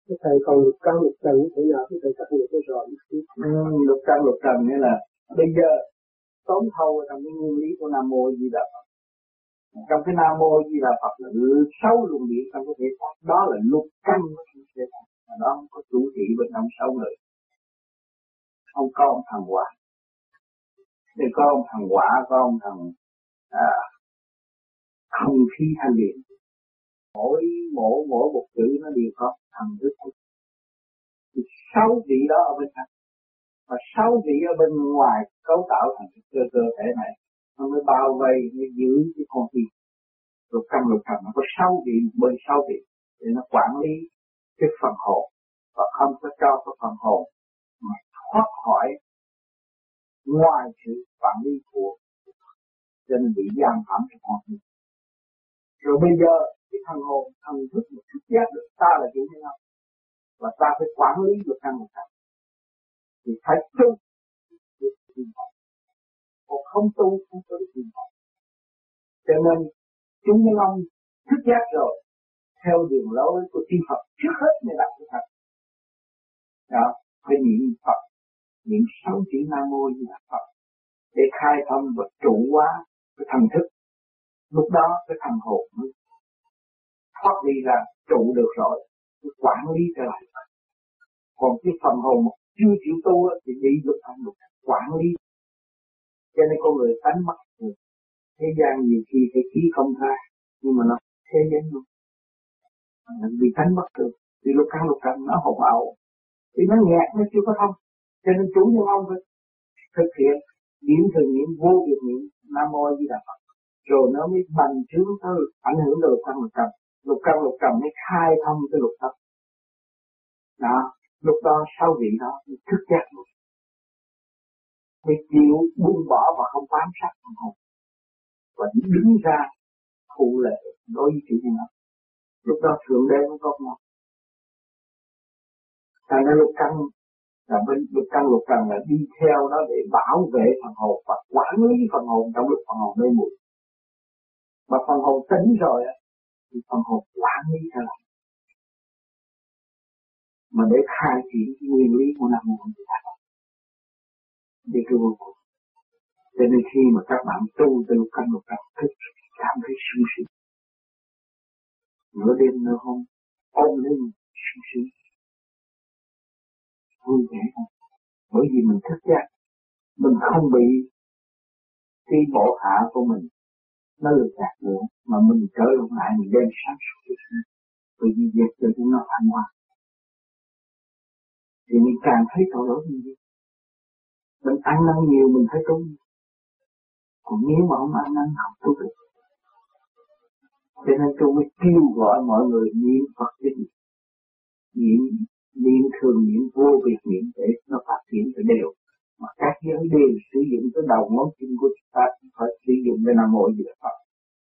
Cái thầy còn lục căn lục trần thế nào cái thầy cắt được cái rõ một chút. Lục căn lục trần nghĩa là bây giờ tóm thâu trong cái nguyên lý của Nam Mô Di Đà Phật. Trong cái Nam Mô Di Đà Phật là 6 luồng điển trong cái thể xác, đó là lục căn của thể xác, mà đó không có chủ trị bên trong 6 người. Không có ông thằng quả, để có ông thằng quả, có ông thằng không khí thanh điện. Mỗi một chữ nó đều có thần thức. 6 vị đó ở bên trong, và 6 vị ở bên ngoài cấu tạo thành cơ thể này, nó mới bao vây, mới giữ cái con tim. Lục căn lục trần nó có 6 vị, bên 6 vị để nó quản lý cái phần hồn, và không có cho cái phần hồn mà thoát khỏi ngoài sự quản lý của, cho nên bị giam hãm trong con tim. Rồi bây giờ cái thần hồn, thần thức một thức giác được ta là chủ nhân không, và ta phải quản lý lục căn lục trần, thì phải tu được tiến bộ, còn không tu không có được tiến bộ. Cho nên chúng nhân ông thức giác rồi, theo đường lối của chư Phật trước hết mới đạt được thật. Đó, phải niệm Phật, niệm 6 chữ Nam Mô Di Đà Phật để khai thông và trụ hóa cái thần thức. Lúc đó cái thần hồn mới thoát đi ra, trụ được rồi, mới quản lý trở lại. Còn cái phần hồn chưa chịu tu thì bị lục căn lục trần quản lý. Cho nên con người tánh mất được. Thế gian nhiều khi phải khí không tha, nhưng mà nó thế gian luôn. Vì tánh mất được, vì lục căn lục trần nó hỗn ảo, thì nó nhạt, nó chưa có thông. Cho nên chủ nhân ông phải thực hiện niệm thường niệm vô biệt niệm Nam Mô Di Đà Phật, rồi nó mới bành trướng tới ảnh hưởng đến lục căn lục trần. Lục căn lục trần mới khai thông cái lục tâm. Đó, lúc đó 6 vị đó mới thức giác luôn, mới chịu buông bỏ và không bám sát phần hồn, và đứng ra phụ lệ đối với chủ nhân ông. Lúc đó thượng đế mới có một. Thành ra lục căn là bên lục căn lục trần là đi theo đó để bảo vệ phần hồn và quản lý phần hồn trong lúc phần hồn mê muội. Mà phần hồn tỉnh rồi thì phần hồn quản lý trở lại, mà để khai triển cái nguyên lý của Nam Mô Di Đà Phật để cái vô cùng. Cho nên khi mà các bạn tu từ lục căn lục trần thức cảm thấy sung sướng, nửa đêm nửa hôm ôm lên sung sướng vui vẻ không? Bởi vì mình thức giác, mình không bị cái bộ hạ của mình nó lừa gạt nữa, mà mình trở lại mình đem sáng suốt cho nó, bởi vì việc cho chúng nó thanh hoa, thì mình càng thấy tội lỗi nhiều. Mình ăn năn nhiều mình thấy tốt, còn nếu mà không ăn năn không tốt được. Cho nên tôi mới kêu gọi mọi người niệm Phật kinh, niệm thường niệm vô biệt niệm để nó phát triển từ đều. Mà các giới đều sử dụng cái đầu ngón chân của chúng ta phải sử dụng cái Nam Mô Di Đà Phật.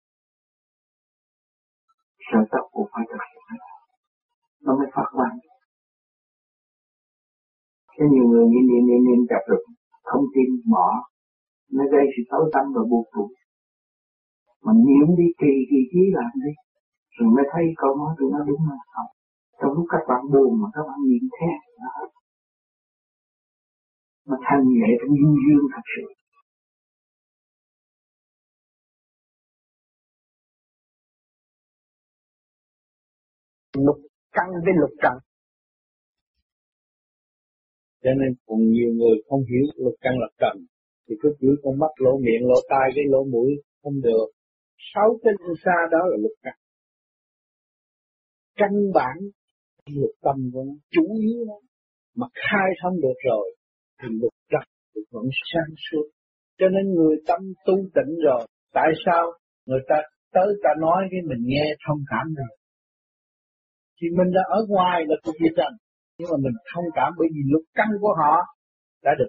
Sở tập cũng phải thực hiện nó mới phát quang. Có nhiều người niệm chặt rồi không tin bỏ, nó gây sự tối tăm và buồn tủi. Mà niệm đi kỳ chí làm đi, rồi mới thấy câu nói tụi nó đúng là không. Trong lúc các bạn buồn mà các bạn niệm thế nó hết. Mà thanh nhẹ trong du dương thật sự. Lục căn với lục trần. Cho nên còn nhiều người không hiểu lục căn lục trần thì cứ giữ con mắt lỗ miệng lỗ tai cái lỗ mũi không được. 6 cái xa đó là lục căn. Căn bản lục tâm của nó chủ yếu đó, mà khai thông được rồi thì lục trần thì vẫn sáng suốt. Cho nên người tâm tu tịnh rồi, tại sao người ta tới ta nói cái mình nghe thông cảm rồi? Thì mình đã ở ngoài là cuộc gì trần, nhưng mà mình thông cảm bởi vì lục căn của họ đã được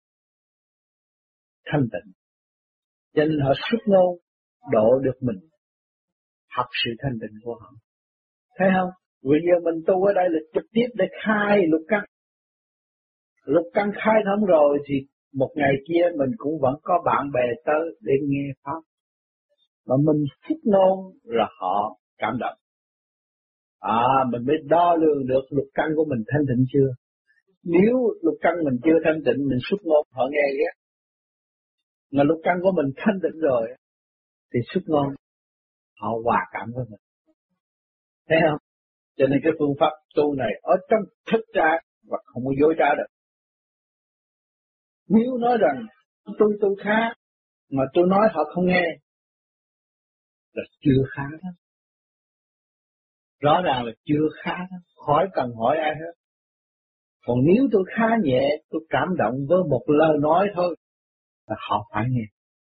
thanh tịnh, cho nên họ xuất ngôn độ được mình, học sự thanh tịnh của họ. Thấy không? Bây giờ mình tu ở đây là trực tiếp để khai lục căn. Lục căn khai thông rồi thì một ngày kia mình cũng vẫn có bạn bè tới để nghe pháp. Mà mình xuất ngôn là họ cảm động. Mình mới đo lường được lục căn của mình thanh tịnh chưa. Nếu lục căn mình chưa thanh tịnh, mình xuất ngôn họ nghe ghét. Mà lục căn của mình thanh tịnh rồi thì xuất ngôn họ hòa cảm với mình. Thấy không? Cho nên cái phương pháp tu này ở trong thực trạng và không có dối trá được. Nếu nói rằng tôi khá mà tôi nói họ không nghe là chưa khá đó. Rõ ràng là chưa khá đó, khỏi cần hỏi ai hết. Còn nếu tôi khá nhẹ, tôi cảm động với một lời nói thôi là họ phải nghe.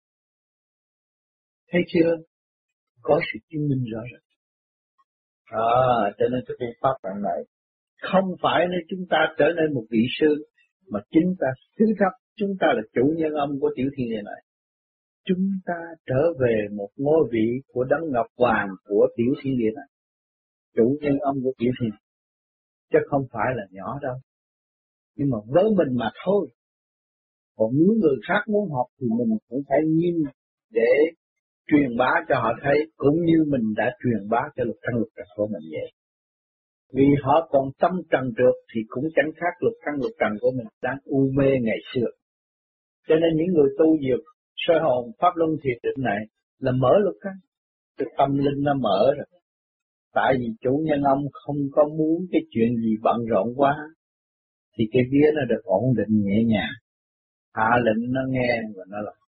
Thấy chưa? Có sự chứng minh rõ ràng. Cho nên cái phương pháp bạn này không phải nếu chúng ta trở nên một vị sư, mà chính ta thứ thấp, chúng ta là chủ nhân âm của tiểu thiên địa này. Chúng ta trở về một ngôi vị của đấng ngọc hoàng của tiểu thiên địa này, chủ nhân âm của tiểu thiên, chứ không phải là nhỏ đâu. Nhưng mà với mình mà thôi. Còn nếu người khác muốn học thì mình cũng phải nghiêm để truyền bá cho họ thấy, cũng như mình đã truyền bá cho lục căn lục trần của mình vậy. Vì họ còn tâm trần trượt thì cũng chẳng khác lục căn lục trần của mình đang u mê ngày xưa. Cho nên những người tu dược soi hồn pháp luân thiền định này là mở lục căn, cái tâm linh nó mở rồi. Tại vì chủ nhân ông không có muốn cái chuyện gì bận rộn quá, thì cái vía nó được ổn định nhẹ nhàng. Hạ lệnh nó nghe và nó làm.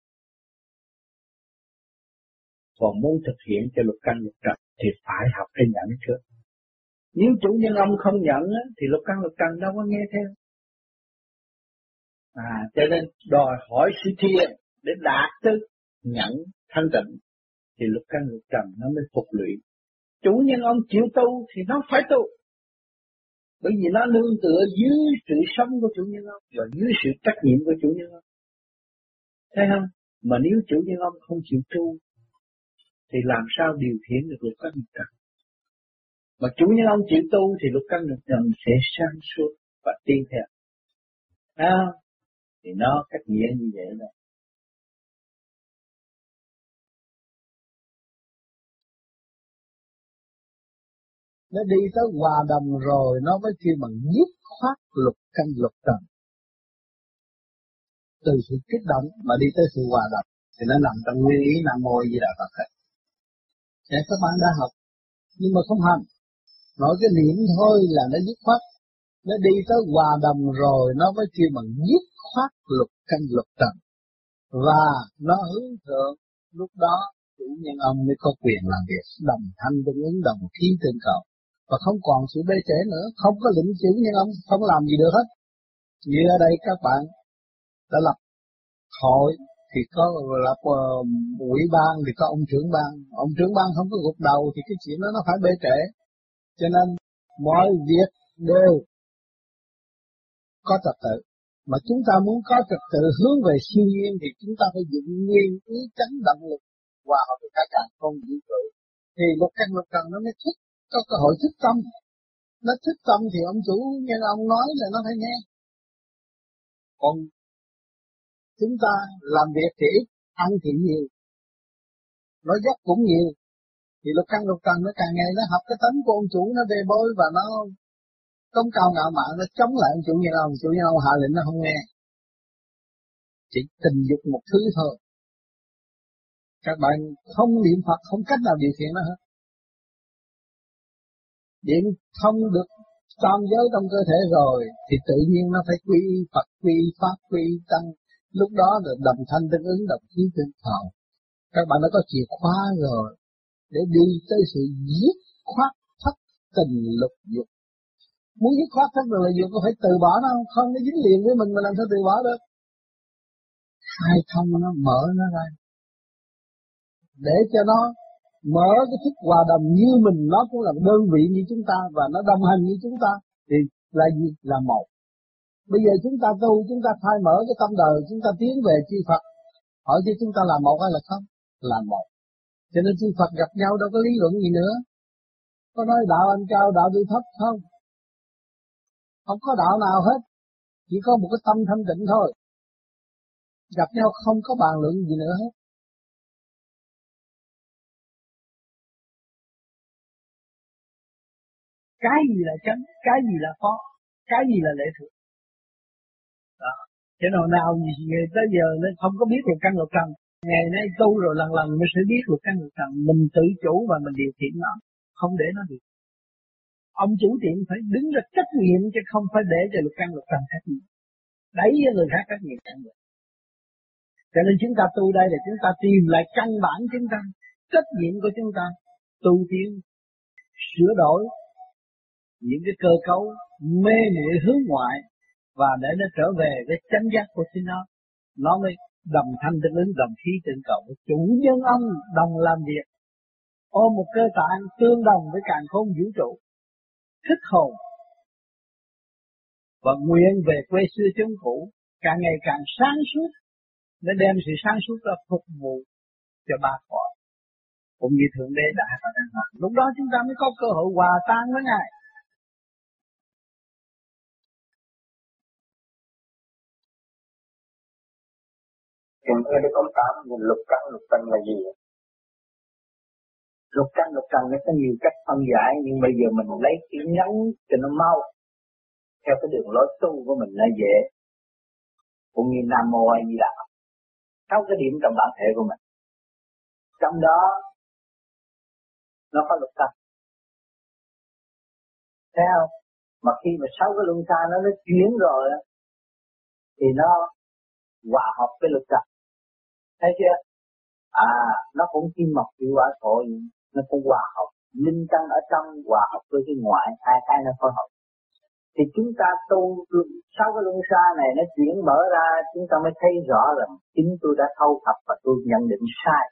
Còn muốn thực hiện cho lục căn lục trần thì phải học cái nhẫn trước. Nếu chủ nhân ông không nhận thì lục căn lục trần đâu có nghe theo. Cho nên đòi hỏi sự thiền để đạt tới nhẫn thanh tịnh thì lục căn lục trần nó mới phục luyện. Chủ nhân ông chịu tu thì nó phải tu. Bởi vì nó nương tựa dưới sự sống của chủ nhân ông và dưới sự trách nhiệm của chủ nhân ông. Thấy không? Mà nếu chủ nhân ông không chịu tu thì làm sao điều khiển được lục căn lục trần? Mà chủ nhân ông chịu tu thì lục căn lục trần sẽ sáng suốt và tiến theo. Thì nó cách nghĩa như vậy đó. Nó đi tới hòa đồng rồi nó mới kêu bằng dứt khoát lục căn lục trần. Từ sự kích động mà đi tới sự hòa đồng thì nó nằm trong nguyên lý Nam Mô Di Đà Phật. Để các bạn đã học nhưng mà không hành, nói cái niệm thôi là nó dứt khoát. Nó đi tới hòa đồng rồi nó mới kêu bằng dứt khoát lục căn lục trần. Và nó hướng thượng, lúc đó chủ nhân ông mới có quyền làm việc đồng thanh tương ứng, đồng khí tương cầu. Và không còn sự bê trễ nữa, không có lĩnh chủ nhân ông, không làm gì được hết. Như ở đây các bạn đã lập hội thì có lập ủy ban thì có ông trưởng ban không có gục đầu thì cái chuyện đó nó phải bê trễ. Cho nên mọi việc đều có trật tự. Mà chúng ta muốn có trật tự hướng về siêu nhiên thì chúng ta phải dựng nguyên ý chánh động lực hòa hợp với cả không vũ trụ. Thì lục căn lục trần nó mới thích, có cơ hội thích tâm. Nó thích tâm thì ông chủ nhân ông nói là nó phải nghe. Còn chúng ta làm việc thì ít, ăn thì nhiều, nói dốc cũng nhiều. Thì lục căn lục trần nó càng ngày nó học cái tánh của ông chủ nó bê bối và nó công cao ngạo mạn, nó chống lại ông chủ nhân ông hạ lệnh nó không nghe. Chỉ tình dục một thứ thôi. Các bạn không niệm Phật không cách nào điều khiển nó hết. Điện thông được tam giới trong cơ thể rồi thì tự nhiên nó phải quy Phật, quy Pháp, quy Tăng. Lúc đó là đồng thanh tương ứng, đồng khí tương cầu. Các bạn đã có chìa khóa rồi để đi tới sự dứt khoát thất tình lục dục. Muốn dứt khoát thất tình lục dục có phải từ bỏ nó không? Không, nó dính liền với mình mà làm sao từ bỏ được? Khai thông nó, mở nó ra để cho nó mở cái thức hòa đồng như mình, nó cũng là đơn vị như chúng ta và nó đồng hành như chúng ta thì là gì? Là một. Bây giờ chúng ta tu, chúng ta khai mở cái tâm đời, chúng ta tiến về chư Phật. Hỏi chứ chúng ta là một hay là không? Là một. Cho nên chư Phật gặp nhau đâu có lý luận gì nữa. Có nói đạo anh cao, đạo tôi thấp không? Không có đạo nào hết. Chỉ có một cái tâm thanh tịnh thôi. Gặp nhau không có bàn luận gì nữa hết. cái gì là chánh, cái gì là khó, cái gì là lệ thuộc. Đó. Cho nên nào người tới giờ nó không có biết luật căn luật trần, ngày nay tu rồi lần lần mới sẽ biết luật căn luật trần, mình tự chủ và mình điều khiển nó, không để nó được. Ông chủ tiệm phải đứng ra trách nhiệm chứ không phải để cho luật căn luật trần trách nhiệm, đẩy cho người khác trách nhiệm. Cho nên chúng ta tu đây là chúng ta tìm lại căn bản chúng ta, trách nhiệm của chúng ta, tu tiến, sửa đổi những cái cơ cấu mê muội hướng ngoại và để nó trở về với chánh giác của chính nó mới đồng thanh tương ứng, đồng khí tương cầu, chủ nhân ông đồng làm việc, ôm một cơ tạng tương đồng với càn khôn vũ trụ, thức hồn và nguyện về quê xưa chốn cũ, càng ngày càng sáng suốt, để đem sự sáng suốt ra phục vụ cho ba cõi cũng như thượng đế đã và đang làm. Lúc đó chúng ta mới có cơ hội hòa tan với Ngài. Thưa Đức Ông Tám, lục căn lục trần là gì? Lục căn lục trần nó có nhiều cách phân giải, nhưng bây giờ mình lấy chữ ngắn cho nó mau, theo cái đường lối tu của mình nó dễ. Cũng như Nam Mô A Di Đà, 6 cái điểm trong bản thể của mình. Trong đó nó có lục căn. Thấy không? Mà khi mà 6 cái luân xa nó chuyển rồi thì nó hòa hợp với lục trần. Thấy chưa? Nó cũng kim mộc thủy hỏa thổ, nó cũng hòa hợp. Linh căn ở trong hòa hợp với cái ngoại, hai cái nó phối hợp. Thì chúng ta tu 6 cái luân xa này nó chuyển mở ra, chúng ta mới thấy rõ rằng chính tôi đã thâu thập và tôi nhận định sai,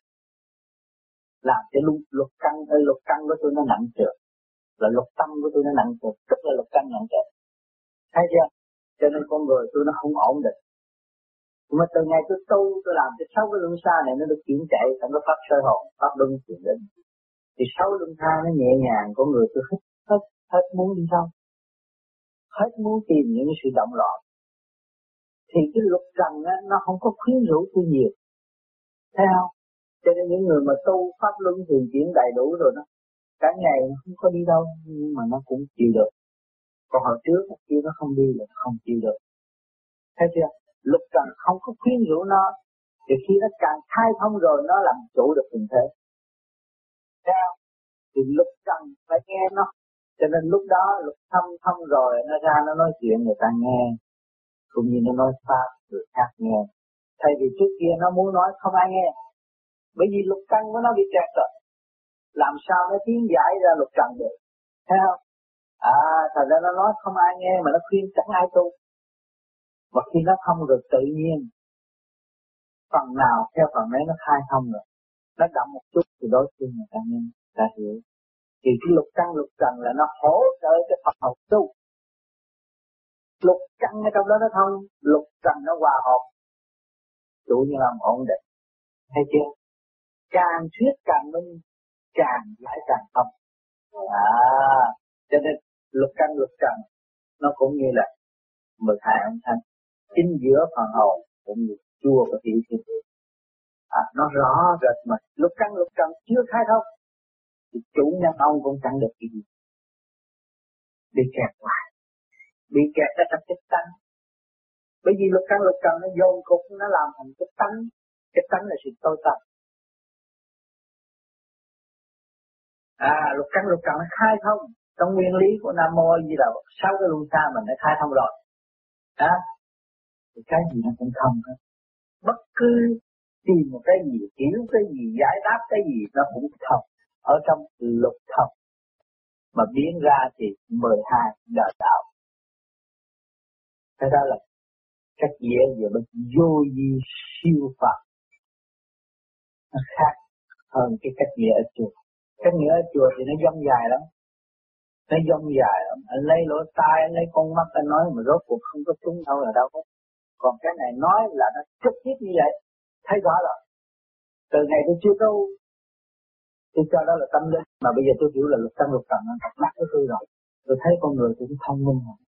làm cho lục căn của tôi nó nặng trược, là lục tâm của tôi nó nặng trược, tức là lục căn nặng trược. Thấy chưa? Cho nên con người tôi nó không ổn định. Nhưng mà từ ngày tôi tu, tôi làm cho 6 cái luân xa này nó được chuyển chạy, thành cái pháp sơ hồn, pháp luân chuyển định. Thì 6 luân xa nó nhẹ nhàng, con người tôi hết muốn đi đâu, hết muốn tìm những sự động loạn. Thì cái lục trần á, nó không có khuyến rũ tôi nhiều. Thấy không? Cho nên những người mà tu pháp luân thường chuyển đầy đủ rồi đó, cả ngày nó không có đi đâu, nhưng mà nó cũng chịu được. Còn hồi trước kia nó không đi là không chịu được. Thấy chưa? Lục trần không có khuyến rũ nó, thì khi nó càng khai thông rồi nó làm chủ được tình thế. Thấy không? Thì lục trần phải nghe nó. Cho nên lúc đó lục thông rồi nó ra nó nói chuyện người ta nghe, cũng như nó nói pháp người khác nghe. Thay vì trước kia nó muốn nói không ai nghe, bởi vì lục căn của nó bị kẹt rồi, làm sao nó tiến giải ra lục trần được? Thấy không? Thật ra nó nói không ai nghe mà nó khuyên chẳng ai tu. Và khi nó thông rồi tự nhiên, phần nào theo phần ấy nó khai thông rồi, nó động một chút thì đối phương người ta nghe, người ta hiểu. Thì cái lục căn lục trần là nó hỗ trợ cái Phật học tu. Lục căn ở trong đó nó thông, lục trần nó hòa hợp, chủ như là ổn định. Thấy chưa? Càng thuyết càng minh, càng giải càng thông. Cho nên lục căn lục trần nó cũng như là 12 âm thanh, chính giữa phần hồn cũng như chua của tiểu thiên. Nó rõ rệt mà lục căn lục trần chưa khai thông thì chủ nhân ông cũng chẳng được cái gì, bị kẹt hoài, bị kẹt ở trong cái tánh. Bởi vì lục căn lục trần nó dồn cục, nó làm thành cái tánh là sự tối tăm. Lục căn lục trần nó khai thông trong nguyên lý của Nam Mô A Di Đà Phật, 6 cái luân xa mình đã khai thông rồi. Thì cái gì nó cũng thông hết. Bất cứ tìm một cái gì, hiểu cái gì, giải đáp cái gì nó cũng thông ở trong lục thông, mà biến ra thì 12 đời đạo. Cái đó là cách dễ giờ bên vô vi siêu Phật, nó khác hơn cái cách dễ ở chùa. Cách nghĩa ở chùa thì nó dông dài lắm, anh lấy lỗ tai, anh lấy con mắt anh nói mà rốt cuộc không có trúng đâu là đâu hết. Còn cái này nói là nó trực tiếp như vậy, thấy rõ rồi. Từ ngày tôi chưa tu, tôi cho đó là tâm linh, mà bây giờ tôi hiểu là lục căn lục trần nó thật mắt với tôi rồi. Tôi thấy con người tôi cũng thông minh rồi.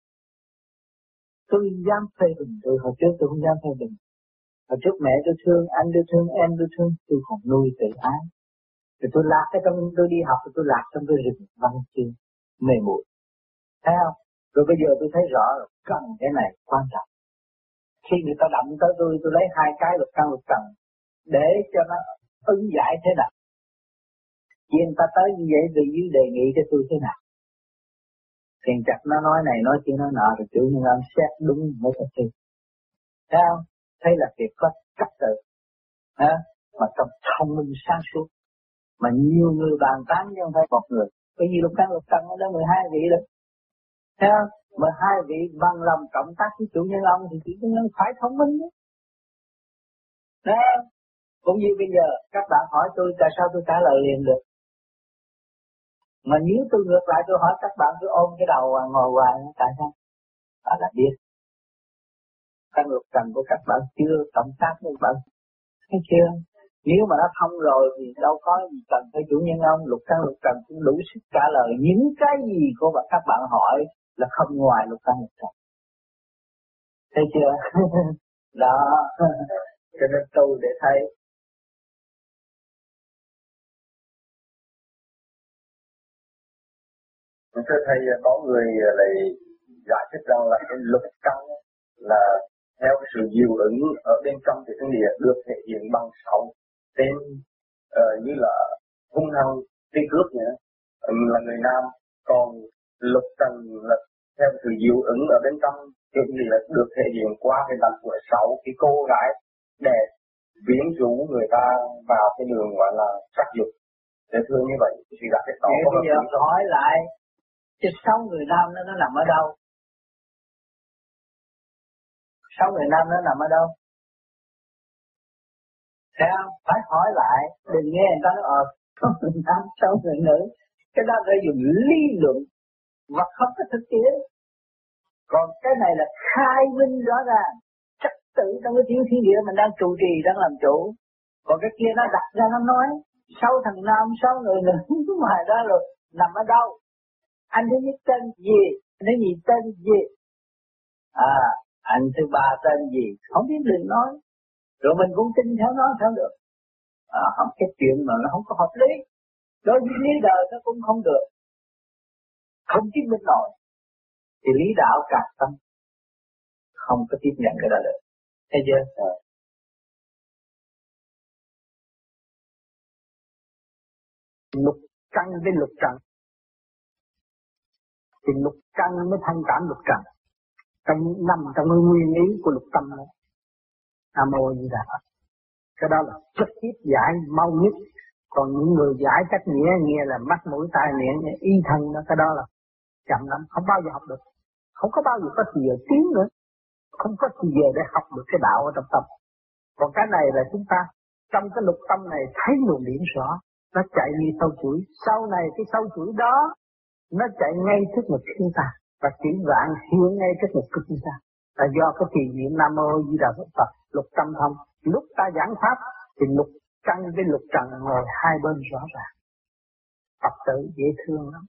Tôi dám phê bình, hồi trước tôi không dám phê bình. Hồi trước mẹ tôi thương, anh tôi thương, em tôi thương, tôi còn nuôi tự ái. Rồi tôi lạc ở trong, tôi đi học, tôi lạc trong tôi rừng văn chương. mê muội. Thấy không? Rồi bây giờ tôi thấy rõ rồi, cần cái này quan trọng. Khi người ta đậm tới tôi lấy 2 cái lục căn lục trần để cho nó ứng giải thế nào. Khi người ta tới như vậy vì dưới đề nghị cho tôi thế nào. Thiền chặt nó nói này nói kia nó nọ rồi chủ nhân ông xét đúng mới có tin. Thấy không? Thấy là việc có trật tự. Mà trong thông minh sáng suốt. Mà nhiều người bàn tán chứ không phải một người. Bởi vì lục căn lục trần ở đó 12 vị đó. Thấy không? Mà 2 vị bằng lòng cộng tác với chủ nhân ông thì chủ nhân ông phải thông minh đó. Đó. Cũng như bây giờ các bạn hỏi tôi tại sao tôi trả lời liền được. Mà nếu tôi ngược lại tôi hỏi các bạn cứ ôm cái đầu ngồi hoài tại sao? Đó là biết. Căn lục trần của các bạn chưa cộng tác với bạn. Thấy chưa? Nếu mà nó thông rồi thì đâu có gì cần phải chủ nhân ông. Lục căn lục trần cũng đủ sức trả lời những cái gì của các bạn hỏi là không ngoài lục căn lục trần. Thấy chưa? Đó. Cho nên tôi để thấy. Thưa thầy, có người lại giải thích rằng là cái lục căn là theo sự dịu ứng ở bên trong cái thiên địa được thể hiện bằng 6 tên như là hung hăng, tí cướp nữa là người nam, còn lục trần là theo sự dịu ứng ở bên trong cái thiên địa được thể hiện qua cái mặt của 6 cái cô gái đẹp quyến rũ người ta vào cái đường gọi là sắc dục. Để thưa như vậy thì đã cái đó có bây giờ hỏi lại chứ 6 người nam nó nằm ở đâu? 6 người nam nó nằm ở đâu? Thấy không? Phải hỏi lại, đừng nghe người ta nói 6 người nam, 6 người nữ. Cái đó phải dùng lý luận và không có thực tiễn. Còn cái này là khai minh rõ ràng, trật tự trong cái tiểu thiên địa mình đang trụ trì, đang làm chủ. Còn cái kia nó đặt ra nó nói 6 thằng nam, 6 người nữ mà đó rồi nằm ở đâu? Anh thứ nhất tên gì? Anh thứ nhì tên gì? Anh thứ ba tên gì? Không biết đừng nói. Rồi mình cũng tin theo nó sao được. Không cái chuyện mà nó không có hợp lý. Đối với lý đời nó cũng không được. Không chứng minh nổi. Thì lý đạo càng tâm. Không có tiếp nhận cái đó được. Thấy chưa? Lục căn với lục trần. Thì lục căn mới thanh cảm lục trần. Nằm trong cái nguyên ý của lục tâm đó. Nam Mô Di Đà Phật. Cái đó là trực tiếp giải mau nhất. Còn những người giải cách nghĩa nghe là mắt mũi tai miệng y thân đó, cái đó là chậm lắm, không bao giờ học được. Không có bao giờ có gì giờ tiến nữa. Không có gì giờ để học được cái đạo ở trong tâm. Còn cái này là chúng ta trong cái lục tâm này thấy luồng điển rõ, nó chạy như sâu chuỗi. Sau này cái sâu chuỗi đó nó chạy ngay trước ngực chúng ta và chỉ vạn hiện ngay trước ngực của chúng ta. Là do cái trì niệm Nam Mô Di Đà Phật, lục tâm thông. Lúc ta giảng pháp thì lục căn với lục trần ngồi hai bên rõ ràng. Phật tử dễ thương lắm.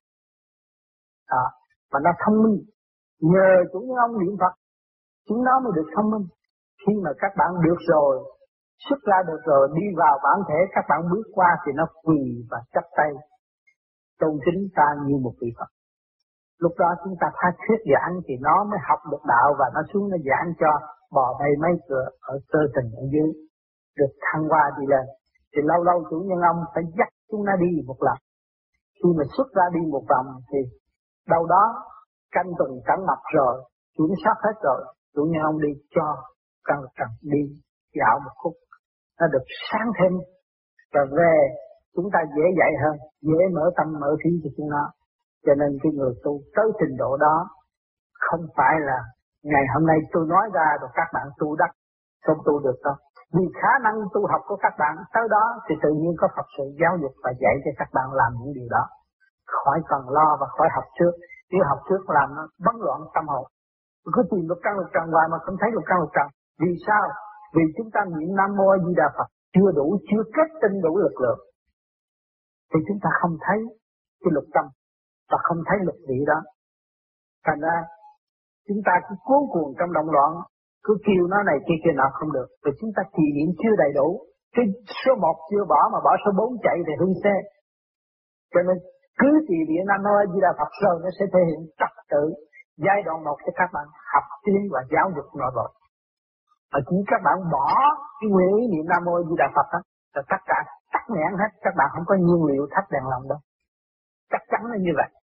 Mà nó thông minh. Nhờ chủ nhân ông niệm Phật, chúng nó mới được thông minh. Khi mà các bạn được rồi, xuất ra được rồi, đi vào bản thể, các bạn bước qua thì nó quỳ và chắp tay tôn kính ta như một vị Phật. Lúc đó chúng ta phải thuyết giảng thì nó mới học được đạo và nó xuống nó giảng cho bò bay mấy cửa ở sơ tình ở dưới được thăng hoa đi lên. Thì lâu lâu chủ nhân ông phải dắt chúng nó đi một lần. Khi mà xuất ra đi một vòng thì đâu đó canh tuần cẩn mập rồi, kiểm soát hết rồi, chủ nhân ông đi cho căn trần đi dạo một khúc, nó được sáng thêm và về chúng ta dễ dạy hơn, dễ mở tâm mở trí cho chúng nó. Cho nên cái người tu tới trình độ đó không phải là ngày hôm nay tôi nói ra rồi các bạn tu đắc không tu được đâu. Vì khả năng tu học của các bạn tới đó thì tự nhiên có Phật sự giáo dục và dạy cho các bạn làm những điều đó. Khỏi cần lo và khỏi học trước. Nếu học trước làm nó bấn loạn tâm hồn. Cứ tìm lục căn lục trần hoài mà không thấy lục căn lục trần. Vì sao? Vì chúng ta niệm Nam Mô Di Đà Phật chưa đủ, chưa kết tinh đủ lực lượng. Thì chúng ta không thấy cái lục tâm và không thấy lục vị đó. Thành ra chúng ta cứ cuốn cuồng trong động loạn, cứ kêu nó này kia nọ không được. Vì chúng ta trì niệm chưa đầy đủ. Cái số 1 chưa bỏ mà bỏ số 4 chạy thì hư xe. Cho nên Cứ trì niệm Nam Mô A Di Đà Phật rồi nó sẽ thể hiện trật tự. Giai đoạn 1 cho các bạn học tiếng và giáo dục nội bộ. Và chỉ các bạn bỏ cái nguyên ý niệm Nam Mô A Di Đà Phật đó, là tất cả tắt nghẽn hết, các bạn không có nhiên liệu thắp đèn lòng đâu. Chắc chắn là như vậy.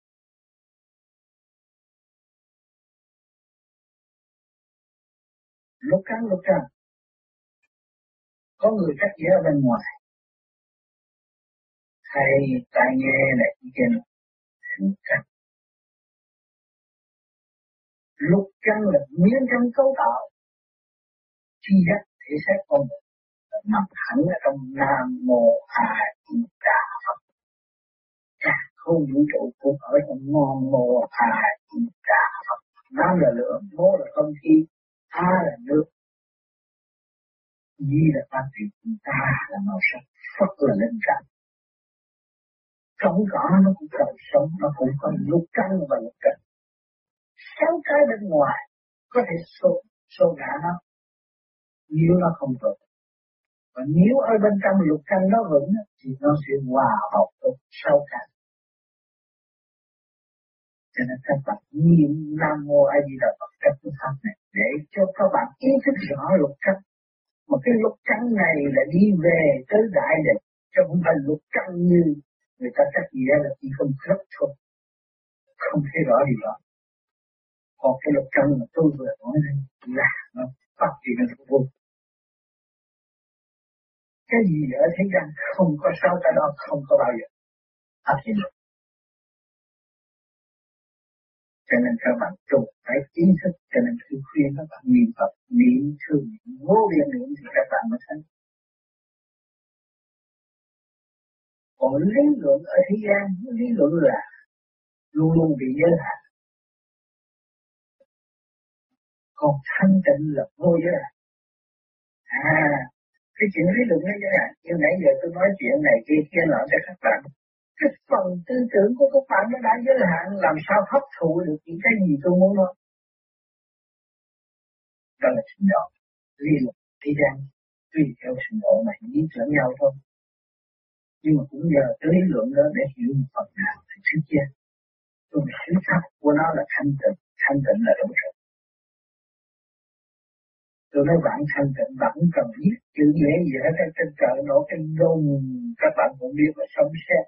Lúc cắn lúc trăng, có người cắt nghĩa ở bên ngoài, hay tai nghe này kia lúc cắn. Lúc cắn là miếng trong cấu tạo chi giác thể xác con người, nằm hẳn ở trong Nam Mô A Di Đà Phật. Cả không vũ trụ cũng ở trong Nam Mô A Di Đà Phật. Nam là lửa, Mô là không khí, A là nước, Di là phát triển, Ta là màu sắc, Phật là linh cảm. Trong cỏ nó cũng cần sống, nó cũng có lục căn và lục trần. 6 cái bên ngoài có thể xô ngã nó, nếu nó không vững. Và nếu ở bên trong lục căn nó vững thì nó sẽ hòa hợp với 6 cái. Cho nên các bạn niệm Nam Mô A Di Đà Phật trong phương pháp này để cho các bạn ý thức rõ lục căn. Mà cái lục căn này là đi về tới đại định, chứ không phải lục căn như người ta cắt nghĩa là chỉ không khớp thôi, không thấy rõ điều đó. Còn cái lục căn mà tôi vừa nói đây là nó phát triển nó vô. Cái gì ở thế gian không có sao cái đó không có bao giờ phát triển được. Cho nên các bạn trục phải kiến thức, cho nên tôi khuyên các bạn niệm Phật, niệm thương, vô biên niệm thì các bạn mới thấy. Còn lý luận ở thế gian, lý luận là luôn luôn bị giới hạn. Còn thanh tịnh là vô giới hạn. Cái chuyện lý luận nó giới hạn, như nãy giờ tôi nói chuyện này kia nọ cho các bạn. Cái phần tư tưởng của các bạn nó đã giới hạn, làm sao hấp thụ được những cái gì tôi muốn nói. Đó là trình độ. Lý luận thế gian tùy theo trình độ này biết lẫn nhau thôi. Nhưng mà cũng nhờ cái lý luận đó để hiểu một phần nào thì trước kia. Còn sự thật của nó là thanh tịnh là đủ rồi. Tôi nói bạn thanh tịnh, bạn không cần biết chữ nghĩa gì hết, trên trời nổ trên đông, các bạn cũng biết là sống xét.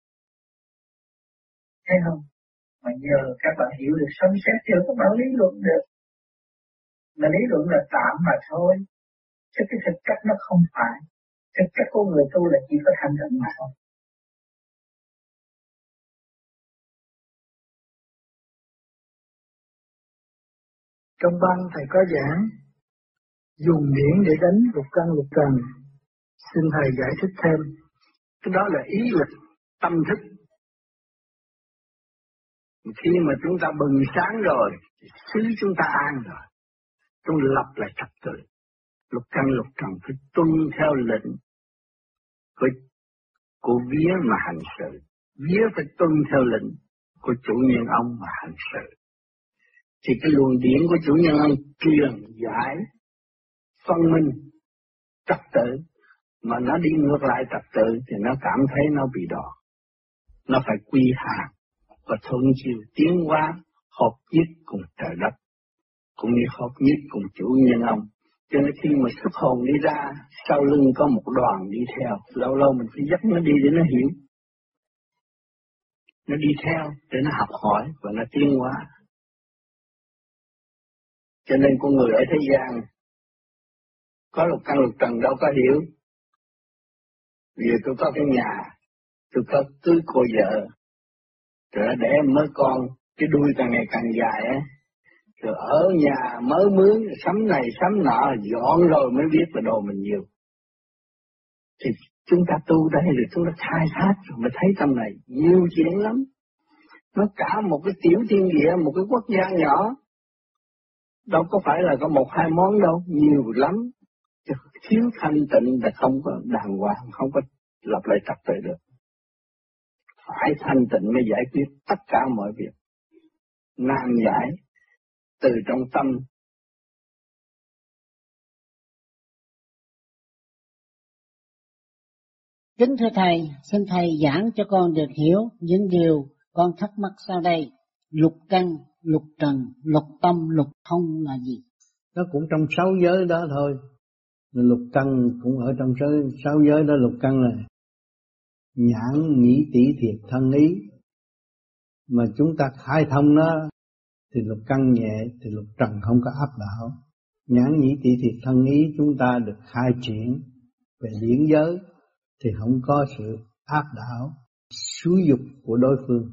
Thấy không? Mà nhờ các bạn hiểu được sống xét thì các bạn lý luận được. Mà lý luận là tạm mà thôi. Chứ cái thực chất nó không phải. Thực chất của người tu là chỉ có thanh tịnh mà thôi. Trong băng thầy có giảng dùng điển để đánh lục căn lục trần. Xin thầy giải thích thêm. Cái đó là ý lực tâm thức. Khi mà chúng ta bừng sáng rồi, xứ chúng ta an rồi. Chúng lập lại trật tự. Lục căn lục trần phải tuân theo lệnh của vía mà hành sự. Vía phải tuân theo lệnh của chủ nhân ông mà hành sự. Thì cái luồng điển của chủ nhân ông truyền giải, phân minh, trật tự. Mà nó đi ngược lại trật tự thì nó cảm thấy nó bị đỏ. Nó phải quy hạ và thuận chiều tiến hóa, hợp nhất cùng trời đất, cũng như hợp nhất cùng chủ nhân ông. Cho nên khi mà xuất hồn đi ra, sau lưng có một đoàn đi theo, lâu lâu mình phải dắt nó đi để nó hiểu. Nó đi theo để nó học hỏi và nó tiến hóa. Cho nên con người ở thế gian có lục căn lục trần đâu có hiểu. Vì tôi có cái nhà, tôi có cưới cô vợ, rồi để mới con, cái đuôi càng ngày càng dài á. Rồi ở nhà mới mướn, sắm này sắm nọ, dọn rồi mới biết là đồ mình nhiều. Thì chúng ta tu đây rồi chúng ta khai thác rồi mới thấy trong này nhiều chuyện lắm. Nó cả một cái tiểu thiên địa, một cái quốc gia nhỏ. Đâu có phải là có một hai món đâu, nhiều lắm. Chứ thiếu thanh tịnh là không có đàng hoàng, không có lập lại trật tự được. Phải thanh tịnh mới giải quyết tất cả mọi việc. Nan giải từ trong tâm Kính thưa Thầy, xin Thầy giảng cho con được hiểu những điều con thắc mắc sau đây. Lục căn, lục trần, lục tâm, lục thông là gì? Nó cũng trong 6 giới đó thôi. Lục căn cũng ở trong 6 giới đó. Lục căn là nhãn nhĩ tỷ thiệt thân ý. Mà chúng ta khai thông nó thì lục căn nhẹ, thì lục trần không có áp đảo. Nhãn nhĩ tỷ thiệt thân ý chúng ta được khai triển về điển giới thì không có sự áp đảo, xúi dục của đối phương.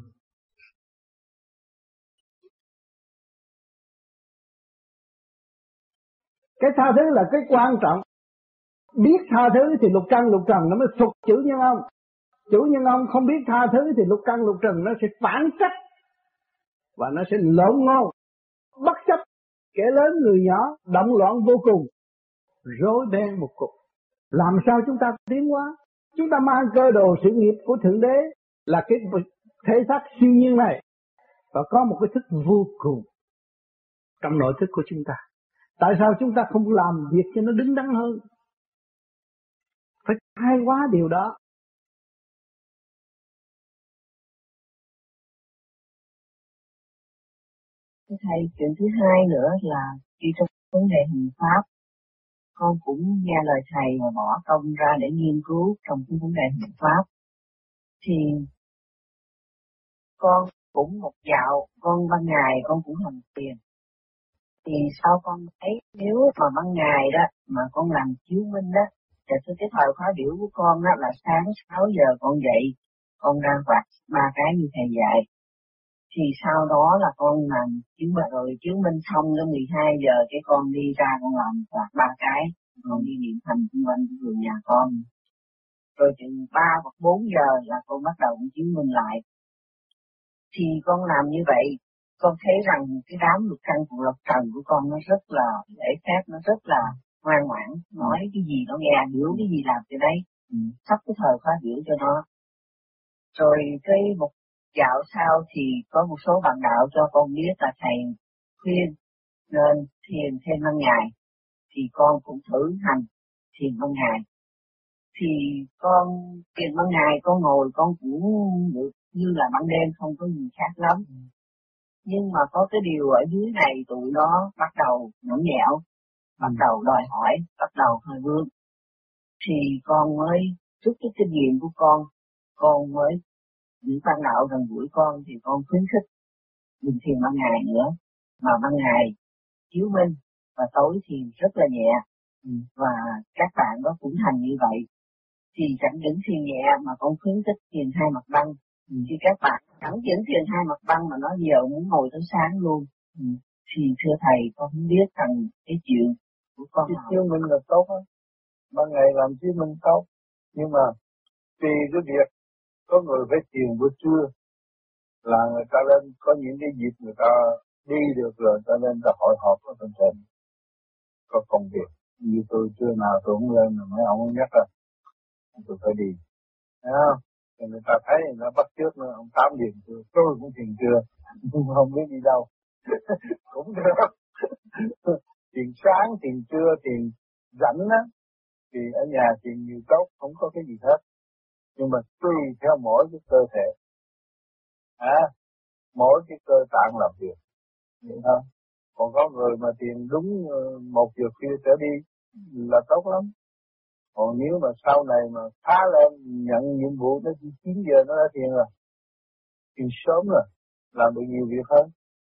Cái tha thứ là cái quan trọng. Biết tha thứ thì lục căn lục trần nó mới thuộc chữ nhân ông. Chữ nhân ông không biết tha thứ thì lục căn lục trần nó sẽ phản trách và nó sẽ lộn ngôn, bất chấp kẻ lớn người nhỏ, động loạn vô cùng, rối beng một cục. Làm sao chúng ta tiến hóa? Chúng ta mang cơ đồ sự nghiệp của Thượng Đế là cái thể xác siêu nhiên này và có một cái thức vô cùng trong nội thức của chúng ta. Tại sao chúng ta không làm việc cho nó đứng đắn hơn? Phải khai hóa điều đó. Thầy, chuyện thứ hai nữa là khi trong vấn đề hình pháp, con cũng nghe lời thầy và bỏ công ra để nghiên cứu trong cái vấn đề hình pháp. Thì con cũng một dạo, con ban ngày con cũng hành thiền. Thì sau con thấy nếu mà ban ngày đó mà con làm chiếu minh đó, thì cái thời khóa biểu của con đó là sáng 6 giờ con dậy, con ra quạt 3 cái như thầy dạy. Thì sau đó là con làm chứng minh rồi chứng minh xong đến 12 giờ cái con đi ra con làm quạt 3 cái, con đi niệm thành xung quanh vườn nhà con. Rồi chừng 3 hoặc 4 giờ là con bắt đầu chứng minh lại. Thì con làm như vậy, con thấy rằng cái đám lục căn của lục trần của con nó rất là lễ phép, nó rất là ngoan ngoãn, nói cái gì nó nghe, hiểu cái gì làm cái đấy, sắp cái thời khóa biểu cho nó. Rồi cái một dạo sau thì có một số bạn đạo cho con biết là thầy khuyên nên thiền thêm ban ngày, thì con cũng thử hành thiền ban ngày. Thì con thiền ban ngày con ngồi con cũng được như là ban đêm, không có gì khác lắm. Nhưng mà có cái điều ở dưới này tụi nó bắt đầu nhõng nhẽo, bắt đầu đòi hỏi, bắt đầu hơi vướng. Thì con mới rút cái kinh nghiệm của con mới những ban đạo gần gũi con thì con khuyến khích đừng thiền ban ngày nữa, mà ban ngày chiếu minh và tối thì rất là nhẹ. Và các bạn đó cũng hành như vậy. Thì chẳng những thiền nhẹ mà con khuyến khích thiền hai mặt băng. Thì các bạn chẳng những thiền hai mặt băng mà nó giờ muốn ngồi tới sáng luôn. Thì thưa thầy, con không biết rằng cái chuyện của con là chiếu minh là tốt á. Ban ngày làm chiếu minh tốt, nhưng mà tùy cái việc có người phải thiền buổi trưa là người ta lên có những cái dịp người ta đi được rồi, cho nên ta hội họp ở bên trên có công việc. Như tôi trưa nào tôi cũng lên mà mấy ông nhắc là tôi phải đi, thấy không? Thì người ta thấy nó bắt chước nữa, ông 8 điểm tôi cũng thiền trưa không biết đi đâu cũng được. Thiền sáng, thiền trưa, thiền rảnh á thì ở nhà thiền nhiều tốt, không có cái gì hết. Nhưng mà tùy theo mỗi cái cơ thể, mỗi cái cơ tạng làm việc, vậy thôi. Còn có người mà thiền đúng 1 giờ khuya trở đi là tốt lắm. Còn nếu mà sau này mà phá lên nhận nhiệm vụ tới 9 giờ nó đã thiền rồi, thiền sớm rồi, làm được nhiều việc hơn.